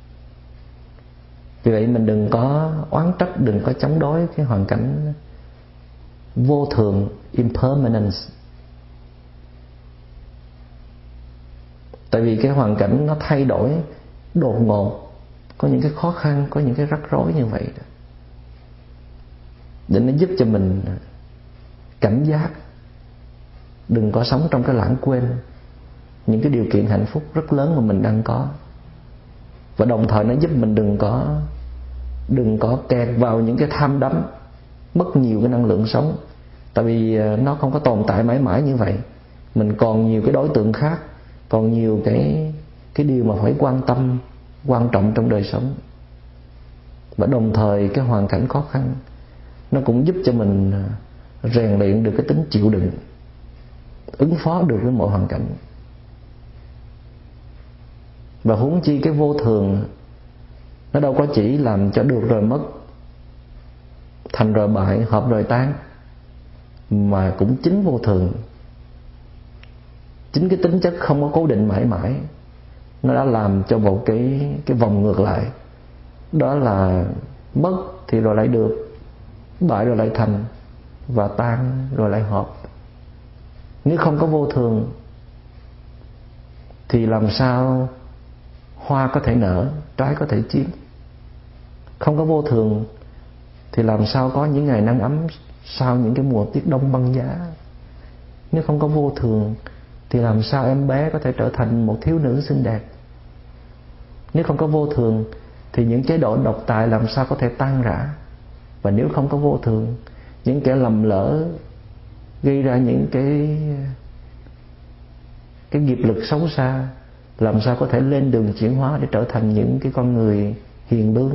Vì vậy mình đừng có oán trách, đừng có chống đối cái hoàn cảnh vô thường, impermanence. Tại vì cái hoàn cảnh nó thay đổi đột ngột, có những cái khó khăn, có những cái rắc rối như vậy đó, để nó giúp cho mình cảnh giác, đừng có sống trong cái lãng quên những cái điều kiện hạnh phúc rất lớn mà mình đang có. Và đồng thời nó giúp mình đừng có kẹt vào những cái tham đắm, mất nhiều cái năng lượng sống. Tại vì nó không có tồn tại mãi mãi như vậy. Mình còn nhiều cái đối tượng khác, còn nhiều cái điều mà phải quan tâm, quan trọng trong đời sống. Và đồng thời cái hoàn cảnh khó khăn nó cũng giúp cho mình rèn luyện được cái tính chịu đựng, ứng phó được với mọi hoàn cảnh. Và huống chi cái vô thường nó đâu có chỉ làm cho được rồi mất, thành rồi bại, hợp rồi tan, mà cũng chính vô thường, chính cái tính chất không có cố định mãi mãi, nó đã làm cho một cái vòng ngược lại. Đó là mất thì rồi lại được, bại rồi lại thành, và tan rồi lại hợp. Nếu không có vô thường thì làm sao hoa có thể nở, trái có thể chín? Không có vô thường thì làm sao có những ngày nắng ấm sau những cái mùa tiết đông băng giá? Nếu không có vô thường thì làm sao em bé có thể trở thành một thiếu nữ xinh đẹp? Nếu không có vô thường thì những chế độ độc tài làm sao có thể tan rã? Và nếu không có vô thường, những kẻ lầm lỡ gây ra những cái nghiệp lực xấu xa làm sao có thể lên đường chuyển hóa để trở thành những cái con người hiền lương?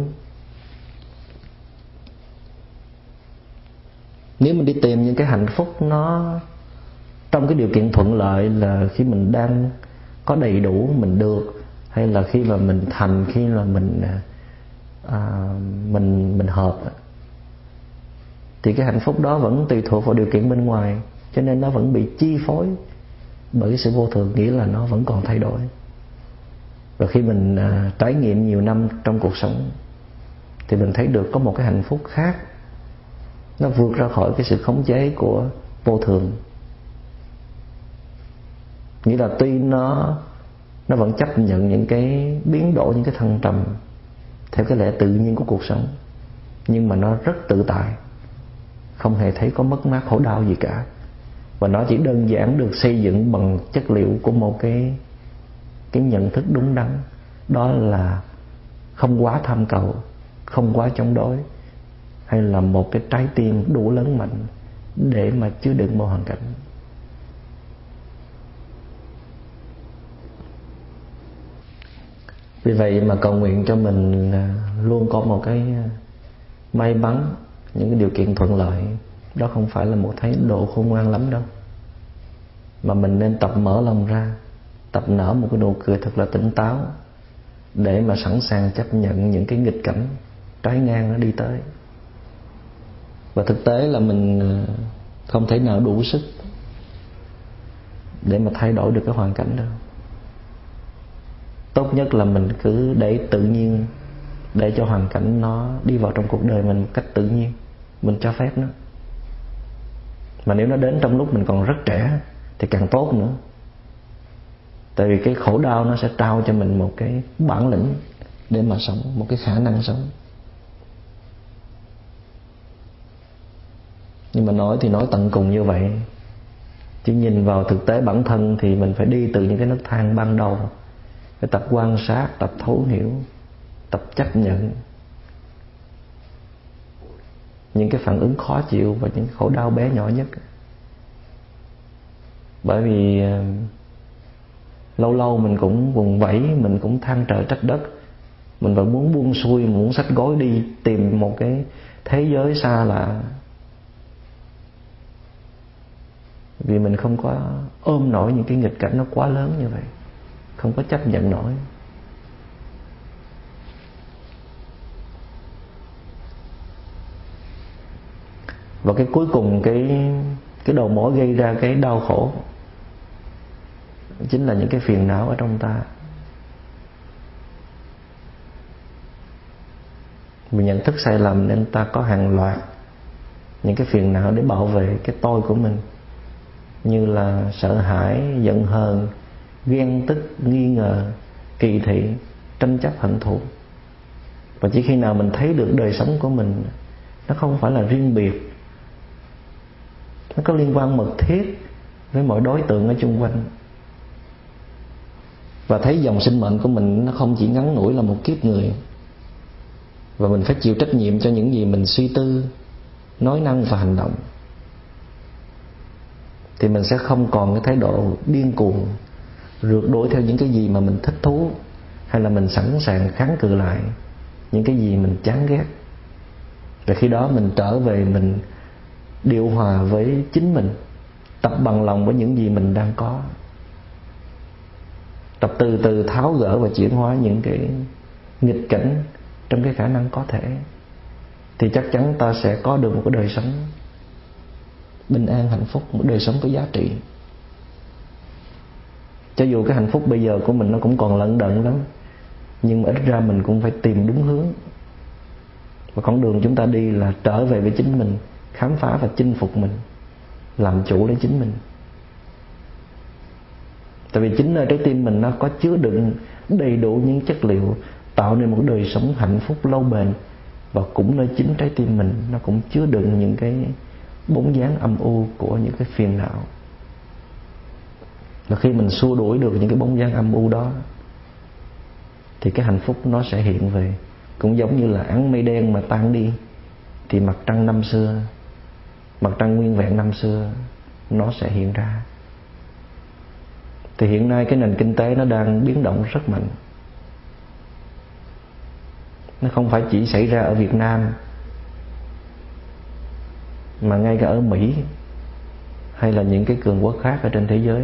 Nếu mình đi tìm những cái hạnh phúc nó trong cái điều kiện thuận lợi là khi mình đang có đầy đủ, mình được, hay là khi mà mình thành, khi là mình hợp, thì cái hạnh phúc đó vẫn tùy thuộc vào điều kiện bên ngoài, cho nên nó vẫn bị chi phối bởi cái sự vô thường, nghĩa là nó vẫn còn thay đổi. Và khi mình trải nghiệm nhiều năm trong cuộc sống thì mình thấy được có một cái hạnh phúc khác, nó vượt ra khỏi cái sự khống chế của vô thường. Nghĩa là tuy nó vẫn chấp nhận những cái biến đổi, những cái thăng trầm theo cái lẽ tự nhiên của cuộc sống, nhưng mà nó rất tự tại, không hề thấy có mất mát khổ đau gì cả. Và nó chỉ đơn giản được xây dựng bằng chất liệu của một cái nhận thức đúng đắn, đó là không quá tham cầu, không quá chống đối, hay là một cái trái tim đủ lớn mạnh để mà chứa đựng mọi hoàn cảnh. Vì vậy mà cầu nguyện cho mình luôn có một cái may mắn, những cái điều kiện thuận lợi. Đó không phải là một thái độ khôn ngoan lắm đâu, mà mình nên tập mở lòng ra, tập nở một cái nụ cười thật là tỉnh táo, để mà sẵn sàng chấp nhận những cái nghịch cảnh trái ngang nó đi tới. Và thực tế là mình không thể nào đủ sức để mà thay đổi được cái hoàn cảnh đâu. Tốt nhất là mình cứ để tự nhiên, để cho hoàn cảnh nó đi vào trong cuộc đời mình một cách tự nhiên, mình cho phép nó. Mà nếu nó đến trong lúc mình còn rất trẻ thì càng tốt nữa. Tại vì cái khổ đau nó sẽ trao cho mình một cái bản lĩnh để mà sống, một cái khả năng sống. Nhưng mà nói thì nói tận cùng như vậy, chứ nhìn vào thực tế bản thân thì mình phải đi từ những cái nấc thang ban đầu, phải tập quan sát, tập thấu hiểu, tập chấp nhận những cái phản ứng khó chịu và những khổ đau bé nhỏ nhất. Bởi vì lâu lâu mình cũng vùng vẫy, mình cũng than trời trách đất, mình vẫn muốn buông xuôi, muốn xách gối đi tìm một cái thế giới xa lạ, vì mình không có ôm nổi những cái nghịch cảnh nó quá lớn như vậy, không có chấp nhận nổi. Và cái cuối cùng, cái đầu mối gây ra cái đau khổ chính là những cái phiền não ở trong ta. Mình nhận thức sai lầm nên ta có hàng loạt những cái phiền não để bảo vệ cái tôi của mình, như là sợ hãi, giận hờn, ghen tức, nghi ngờ, kỳ thị, tranh chấp, hận thù. Và chỉ khi nào mình thấy được đời sống của mình nó không phải là riêng biệt, nó có liên quan mật thiết với mọi đối tượng ở chung quanh, và thấy dòng sinh mệnh của mình nó không chỉ ngắn ngủi là một kiếp người, và mình phải chịu trách nhiệm cho những gì mình suy tư, nói năng và hành động, thì mình sẽ không còn cái thái độ điên cuồng rượt đuổi theo những cái gì mà mình thích thú, hay là mình sẵn sàng kháng cự lại những cái gì mình chán ghét. Và khi đó mình trở về, mình điều hòa với chính mình, tập bằng lòng với những gì mình đang có, tập từ từ tháo gỡ và chuyển hóa những cái nghịch cảnh trong cái khả năng có thể, thì chắc chắn ta sẽ có được một cái đời sống bình an, hạnh phúc, một đời sống có giá trị. Cho dù cái hạnh phúc bây giờ của mình nó cũng còn lận đận lắm, nhưng mà ít ra mình cũng phải tìm đúng hướng. Và con đường chúng ta đi là trở về với chính mình, khám phá và chinh phục mình, làm chủ lấy chính mình. Tại vì chính nơi trái tim mình nó có chứa đựng đầy đủ những chất liệu tạo nên một đời sống hạnh phúc lâu bền. Và cũng nơi chính trái tim mình nó cũng chứa đựng những cái bóng dáng âm u của những cái phiền não. Và khi mình xua đuổi được những cái bóng dáng âm u đó thì cái hạnh phúc nó sẽ hiện về. Cũng giống như là áng mây đen mà tan đi thì mặt trăng năm xưa, mặt trăng nguyên vẹn năm xưa nó sẽ hiện ra. Thì hiện nay cái nền kinh tế nó đang biến động rất mạnh. Nó không phải chỉ xảy ra ở Việt Nam, mà ngay cả ở Mỹ hay là những cái cường quốc khác ở trên thế giới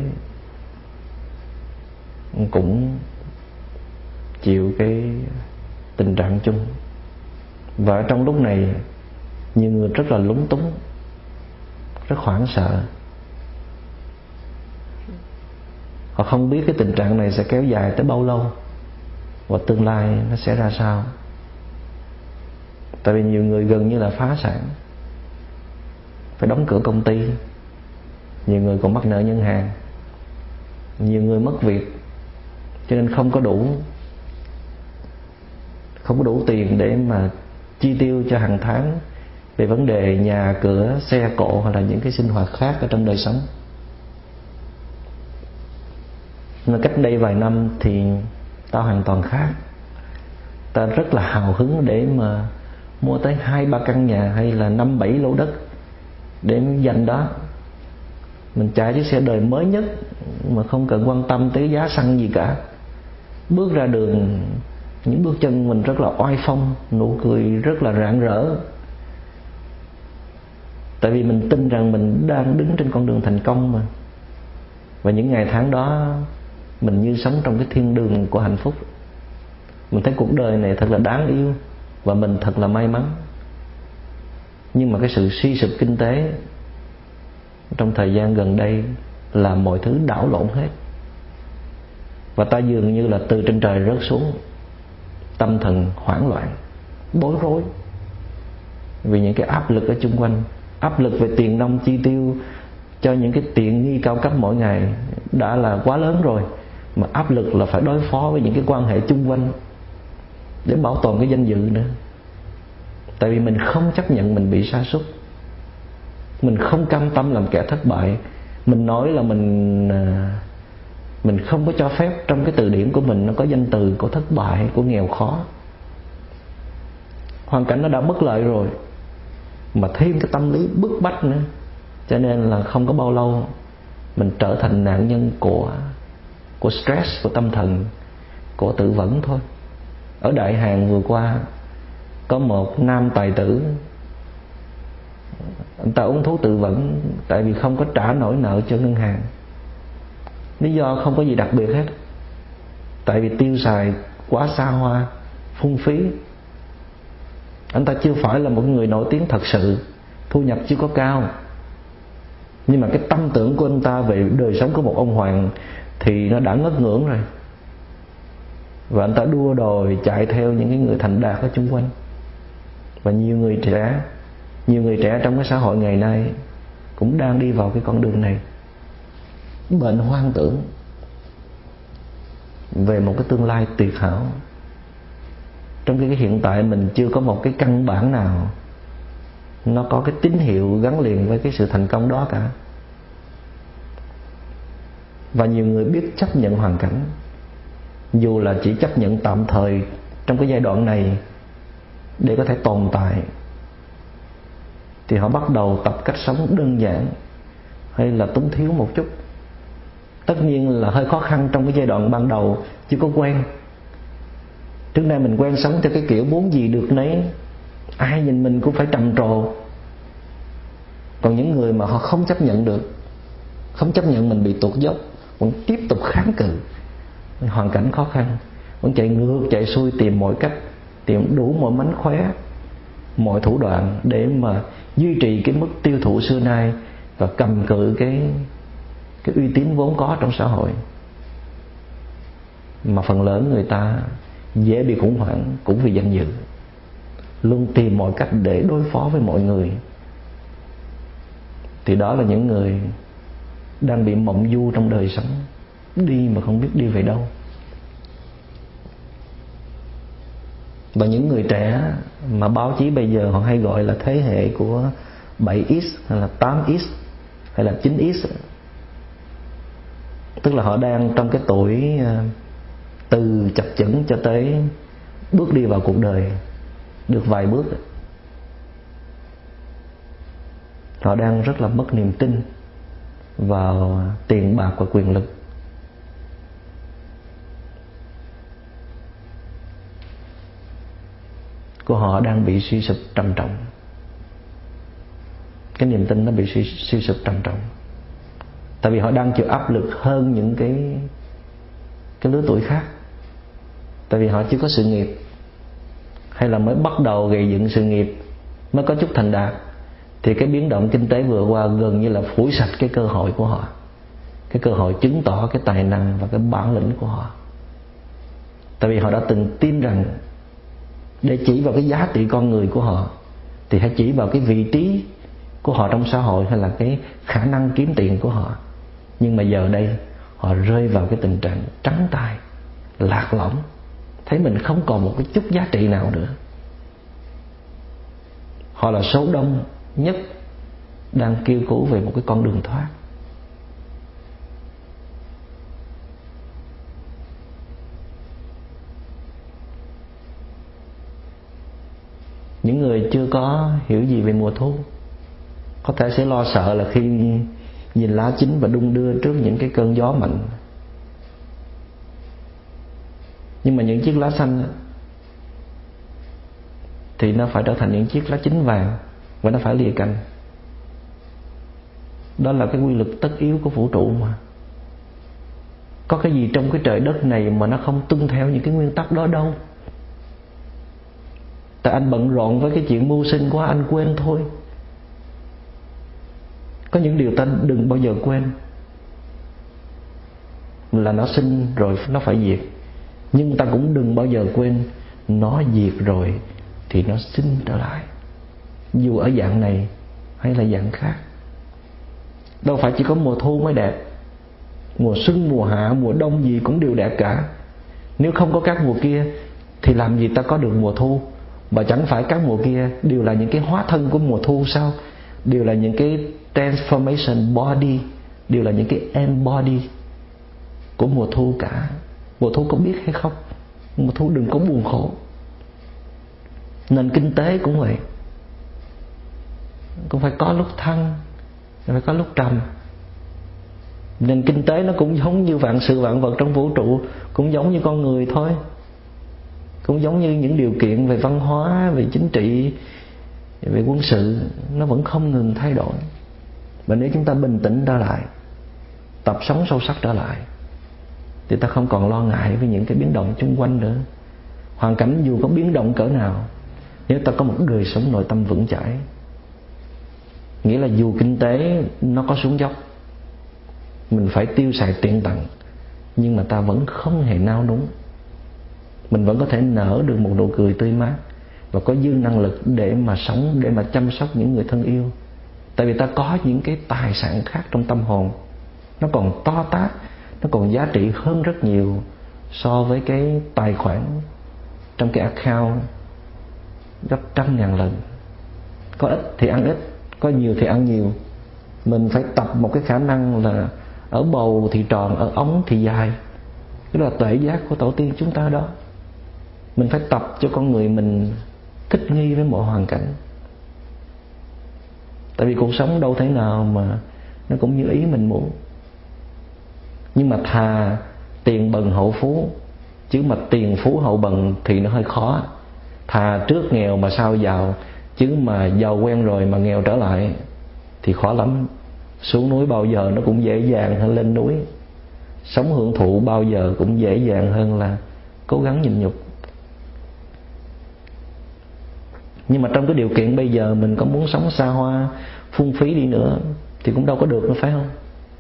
cũng chịu cái tình trạng chung. Và trong lúc này nhiều người rất là lúng túng, rất hoảng sợ. Họ không biết cái tình trạng này sẽ kéo dài tới bao lâu và tương lai nó sẽ ra sao. Tại vì nhiều người gần như là phá sản, phải đóng cửa công ty. Nhiều người còn mắc nợ ngân hàng, nhiều người mất việc, cho nên không có đủ tiền để mà chi tiêu cho hàng tháng về vấn đề nhà cửa, xe cộ hoặc là những cái sinh hoạt khác ở trong đời sống. Nhưng cách đây vài năm thì ta hoàn toàn khác. Ta rất là hào hứng để mà mua tới 2-3 căn nhà hay là 5-7 lô đất để dành đó. Mình chạy chiếc xe đời mới nhất mà không cần quan tâm tới giá xăng gì cả. Bước ra đường, những bước chân mình rất là oai phong, nụ cười rất là rạng rỡ. Tại vì mình tin rằng mình đang đứng trên con đường thành công mà. Và những ngày tháng đó mình như sống trong cái thiên đường của hạnh phúc. Mình thấy cuộc đời này thật là đáng yêu và mình thật là may mắn. Nhưng mà cái sự suy sụp kinh tế trong thời gian gần đây là mọi thứ đảo lộn hết. Và ta dường như là từ trên trời rớt xuống, tâm thần hoảng loạn, bối rối vì những cái áp lực ở chung quanh. Áp lực về tiền nong chi tiêu cho những cái tiện nghi cao cấp mỗi ngày đã là quá lớn rồi, mà áp lực là phải đối phó với những cái quan hệ chung quanh để bảo tồn cái danh dự nữa. Tại vì mình không chấp nhận mình bị sa sút, mình không cam tâm làm kẻ thất bại. Mình nói là mình không có cho phép trong cái từ điển của mình nó có danh từ của thất bại, của nghèo khó. Hoàn cảnh nó đã bất lợi rồi mà thêm cái tâm lý bức bách nữa, cho nên là không có bao lâu mình trở thành nạn nhân của stress, của tâm thần, của tự vẫn thôi. Ở Đại Hàn vừa qua có một nam tài tử, anh ta uống thuốc tự vẫn tại vì không có trả nổi nợ cho ngân hàng. Lý do không có gì đặc biệt hết, tại vì tiêu xài quá xa hoa, phung phí. Anh ta chưa phải là một người nổi tiếng thật sự, thu nhập chưa có cao, nhưng mà cái tâm tưởng của anh ta về đời sống của một ông hoàng thì nó đã ngất ngưỡng rồi. Và anh ta đua đòi chạy theo những cái người thành đạt ở chung quanh. Và nhiều người trẻ trong cái xã hội ngày nay cũng đang đi vào cái con đường này, bệnh hoang tưởng về một cái tương lai tuyệt hảo, trong khi cái hiện tại mình chưa có một cái căn bản nào nó có cái tín hiệu gắn liền với cái sự thành công đó cả. Và nhiều người biết chấp nhận hoàn cảnh, dù là chỉ chấp nhận tạm thời trong cái giai đoạn này để có thể tồn tại, thì họ bắt đầu tập cách sống đơn giản hay là túng thiếu một chút. Tất nhiên là hơi khó khăn trong cái giai đoạn ban đầu chưa có quen. Trước nay mình quen sống theo cái kiểu muốn gì được nấy, ai nhìn mình cũng phải trầm trồ. Còn những người mà họ không chấp nhận được, không chấp nhận mình bị tụt dốc, vẫn tiếp tục kháng cự hoàn cảnh khó khăn, vẫn chạy ngược chạy xuôi tìm mọi cách, tìm đủ mọi mánh khóe, mọi thủ đoạn để mà duy trì cái mức tiêu thụ xưa nay và cầm cự cái uy tín vốn có trong xã hội. Mà phần lớn người ta dễ bị khủng hoảng cũng vì danh dự, luôn tìm mọi cách để đối phó với mọi người. Thì đó là những người đang bị mộng du trong đời sống, đi mà không biết đi về đâu. Và những người trẻ mà báo chí bây giờ họ hay gọi là thế hệ của 7X hay là 8X hay là 9X, Tức là họ đang trong cái tuổi từ chập chững cho tới bước đi vào cuộc đời được vài bước. Họ đang rất là mất niềm tin vào tiền bạc và quyền lực. Của họ đang bị suy sụp trầm trọng. Cái niềm tin nó bị suy sụp trầm trọng. Tại vì họ đang chịu áp lực hơn những cái lứa tuổi khác. Tại vì họ chưa có sự nghiệp, hay là mới bắt đầu gây dựng sự nghiệp, mới có chút thành đạt, thì cái biến động kinh tế vừa qua gần như là phủi sạch cái cơ hội của họ, cái cơ hội chứng tỏ cái tài năng và cái bản lĩnh của họ. Tại vì họ đã từng tin rằng để chỉ vào cái giá trị con người của họ thì hãy chỉ vào cái vị trí của họ trong xã hội, hay là cái khả năng kiếm tiền của họ. Nhưng mà giờ đây họ rơi vào cái tình trạng trắng tay, lạc lõng, thấy mình không còn một cái chút giá trị nào nữa. Họ là số đông nhất đang kêu cứu về một cái con đường thoát. Những người chưa có hiểu gì về mùa thu có thể sẽ lo sợ là khi nhìn lá chín và đung đưa trước những cái cơn gió mạnh. Nhưng mà những chiếc lá xanh thì nó phải trở thành những chiếc lá chín vàng, và nó phải lìa cành. Đó là cái quy luật tất yếu của vũ trụ mà. Có cái gì trong cái trời đất này mà nó không tuân theo những cái nguyên tắc đó đâu. Tại anh bận rộn với cái chuyện mưu sinh của anh quên thôi. Có những điều ta đừng bao giờ quên là nó sinh rồi nó phải diệt. Nhưng ta cũng đừng bao giờ quên nó diệt rồi thì nó sinh trở lại, dù ở dạng này hay là dạng khác. Đâu phải chỉ có mùa thu mới đẹp. Mùa xuân, mùa hạ, mùa đông gì cũng đều đẹp cả. Nếu không có các mùa kia thì làm gì ta có được mùa thu? Mà chẳng phải các mùa kia đều là những cái hóa thân của mùa thu sao? Đều là những cái transformation body, đều là những cái embody của mùa thu cả. Mùa thu có biết hay không? Mùa thu đừng có buồn khổ. Nền kinh tế cũng vậy, cũng phải có lúc thăng, phải có lúc trầm. Nền kinh tế nó cũng giống như vạn sự vạn vật trong vũ trụ, cũng giống như con người thôi. Cũng giống như những điều kiện về văn hóa, về chính trị, về quân sự, nó vẫn không ngừng thay đổi. Và nếu chúng ta bình tĩnh trở lại, tập sống sâu sắc trở lại, thì ta không còn lo ngại với những cái biến động xung quanh nữa. Hoàn cảnh dù có biến động cỡ nào, nếu ta có một đời sống nội tâm vững chãi, nghĩa là dù kinh tế nó có xuống dốc, mình phải tiêu xài tiện tặng, nhưng mà ta vẫn không hề nao núng. Mình vẫn có thể nở được một nụ cười tươi mát, và có dư năng lực để mà sống, để mà chăm sóc những người thân yêu. Tại vì ta có những cái tài sản khác trong tâm hồn, nó còn to tát, nó còn giá trị hơn rất nhiều so với cái tài khoản trong cái account gấp 100.000 lần. Có ít thì ăn ít, có nhiều thì ăn nhiều. Mình phải tập một cái khả năng là ở bầu thì tròn, ở ống thì dài. Đó là tuệ giác của tổ tiên chúng ta đó. Mình phải tập cho con người mình thích nghi với mọi hoàn cảnh. Tại vì cuộc sống đâu thể nào mà nó cũng như ý mình muốn. Nhưng mà thà tiền bần hậu phú, chứ mà tiền phú hậu bần thì nó hơi khó. Thà trước nghèo mà sau giàu, chứ mà giàu quen rồi mà nghèo trở lại thì khó lắm. Xuống núi bao giờ nó cũng dễ dàng hơn lên núi. Sống hưởng thụ bao giờ cũng dễ dàng hơn là cố gắng nhịn nhục. Nhưng mà trong cái điều kiện bây giờ, mình có muốn sống xa hoa, phung phí đi nữa thì cũng đâu có được nữa, phải không?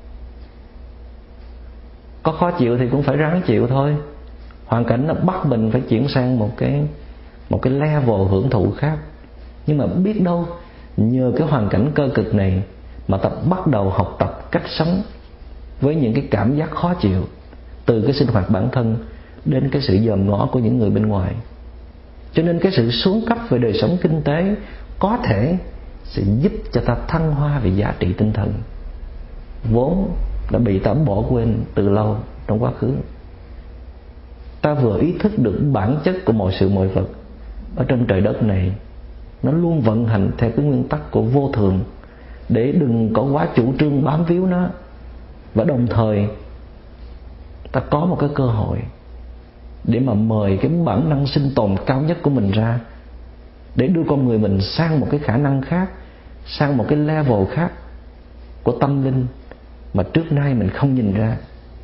Có khó chịu thì cũng phải ráng chịu thôi. Hoàn cảnh nó bắt mình phải chuyển sang một cái level hưởng thụ khác. Nhưng mà biết đâu nhờ cái hoàn cảnh cơ cực này mà ta bắt đầu học tập cách sống với những cái cảm giác khó chịu, từ cái sinh hoạt bản thân đến cái sự dòm ngó của những người bên ngoài. Cho nên cái sự xuống cấp về đời sống kinh tế có thể sẽ giúp cho ta thăng hoa về giá trị tinh thần. Vốn đã bị ta bỏ quên từ lâu trong quá khứ. Ta vừa ý thức được bản chất của mọi sự mọi vật ở trên trời đất này, nó luôn vận hành theo cái nguyên tắc của vô thường, để đừng có quá chủ trương bám víu nó. Và đồng thời ta có một cái cơ hội để mà mời cái bản năng sinh tồn cao nhất của mình ra, để đưa con người mình sang một cái khả năng khác, sang một cái level khác của tâm linh mà trước nay mình không nhìn ra.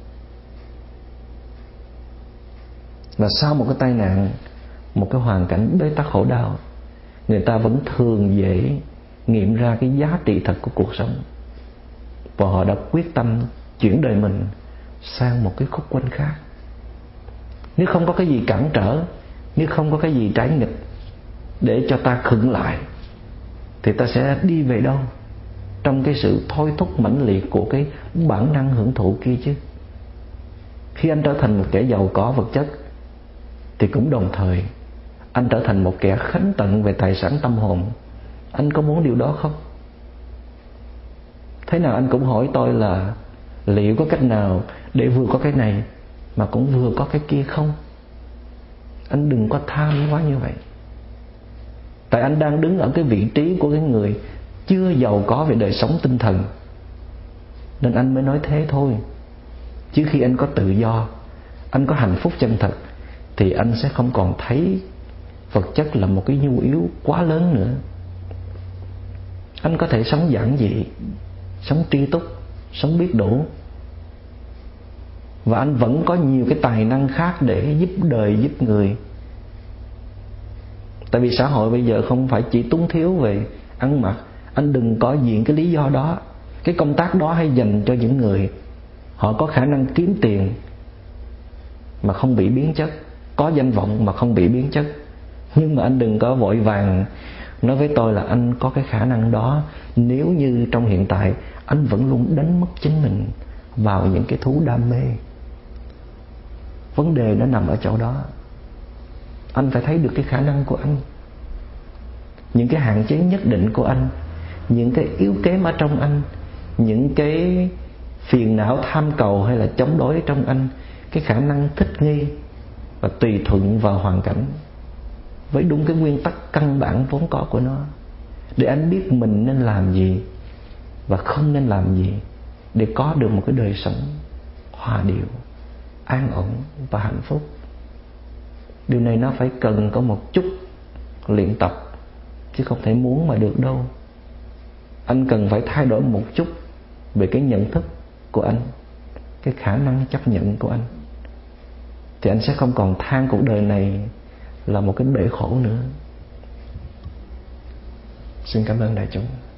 Và sau một cái tai nạn, một cái hoàn cảnh bế tắc khổ đau, người ta vẫn thường dễ nghiệm ra cái giá trị thật của cuộc sống, và họ đã quyết tâm chuyển đời mình sang một cái khúc quanh khác. Nếu không có cái gì cản trở, nếu không có cái gì trái nghịch để cho ta khựng lại, thì ta sẽ đi về đâu? Trong cái sự thôi thúc mãnh liệt của cái bản năng hưởng thụ kia chứ. Khi anh trở thành một kẻ giàu có vật chất, thì cũng đồng thời anh trở thành một kẻ khánh tận về tài sản tâm hồn. Anh có muốn điều đó không? Thế nào anh cũng hỏi tôi là liệu có cách nào để vừa có cái này mà cũng vừa có cái kia không? Anh đừng có tham quá như vậy. Tại anh đang đứng ở cái vị trí của cái người chưa giàu có về đời sống tinh thần, nên anh mới nói thế thôi. Chứ khi anh có tự do, anh có hạnh phúc chân thật, thì anh sẽ không còn thấy vật chất là một cái nhu yếu quá lớn nữa. Anh có thể sống giản dị, sống tri túc, sống biết đủ, và anh vẫn có nhiều cái tài năng khác để giúp đời, giúp người. Tại vì xã hội bây giờ không phải chỉ túng thiếu về ăn mặc. Anh đừng có diện cái lý do đó. Cái công tác đó hay dành cho những người họ có khả năng kiếm tiền mà không bị biến chất, có danh vọng mà không bị biến chất. Nhưng mà anh đừng có vội vàng nói với tôi là anh có cái khả năng đó, nếu như trong hiện tại anh vẫn luôn đánh mất chính mình vào những cái thú đam mê. Vấn đề nó nằm ở chỗ đó. Anh phải thấy được cái khả năng của anh, những cái hạn chế nhất định của anh, những cái yếu kém ở trong anh, những cái phiền não tham cầu hay là chống đối trong anh, cái khả năng thích nghi và tùy thuận vào hoàn cảnh với đúng cái nguyên tắc căn bản vốn có của nó, để anh biết mình nên làm gì và không nên làm gì để có được một cái đời sống hòa điệu, an ổn và hạnh phúc. Điều này nó phải cần có một chút luyện tập, chứ không thể muốn mà được đâu. Anh cần phải thay đổi một chút về cái nhận thức của anh, cái khả năng chấp nhận của anh, thì anh sẽ không còn than cuộc đời này là một cái bể khổ nữa. Xin cảm ơn đại chúng.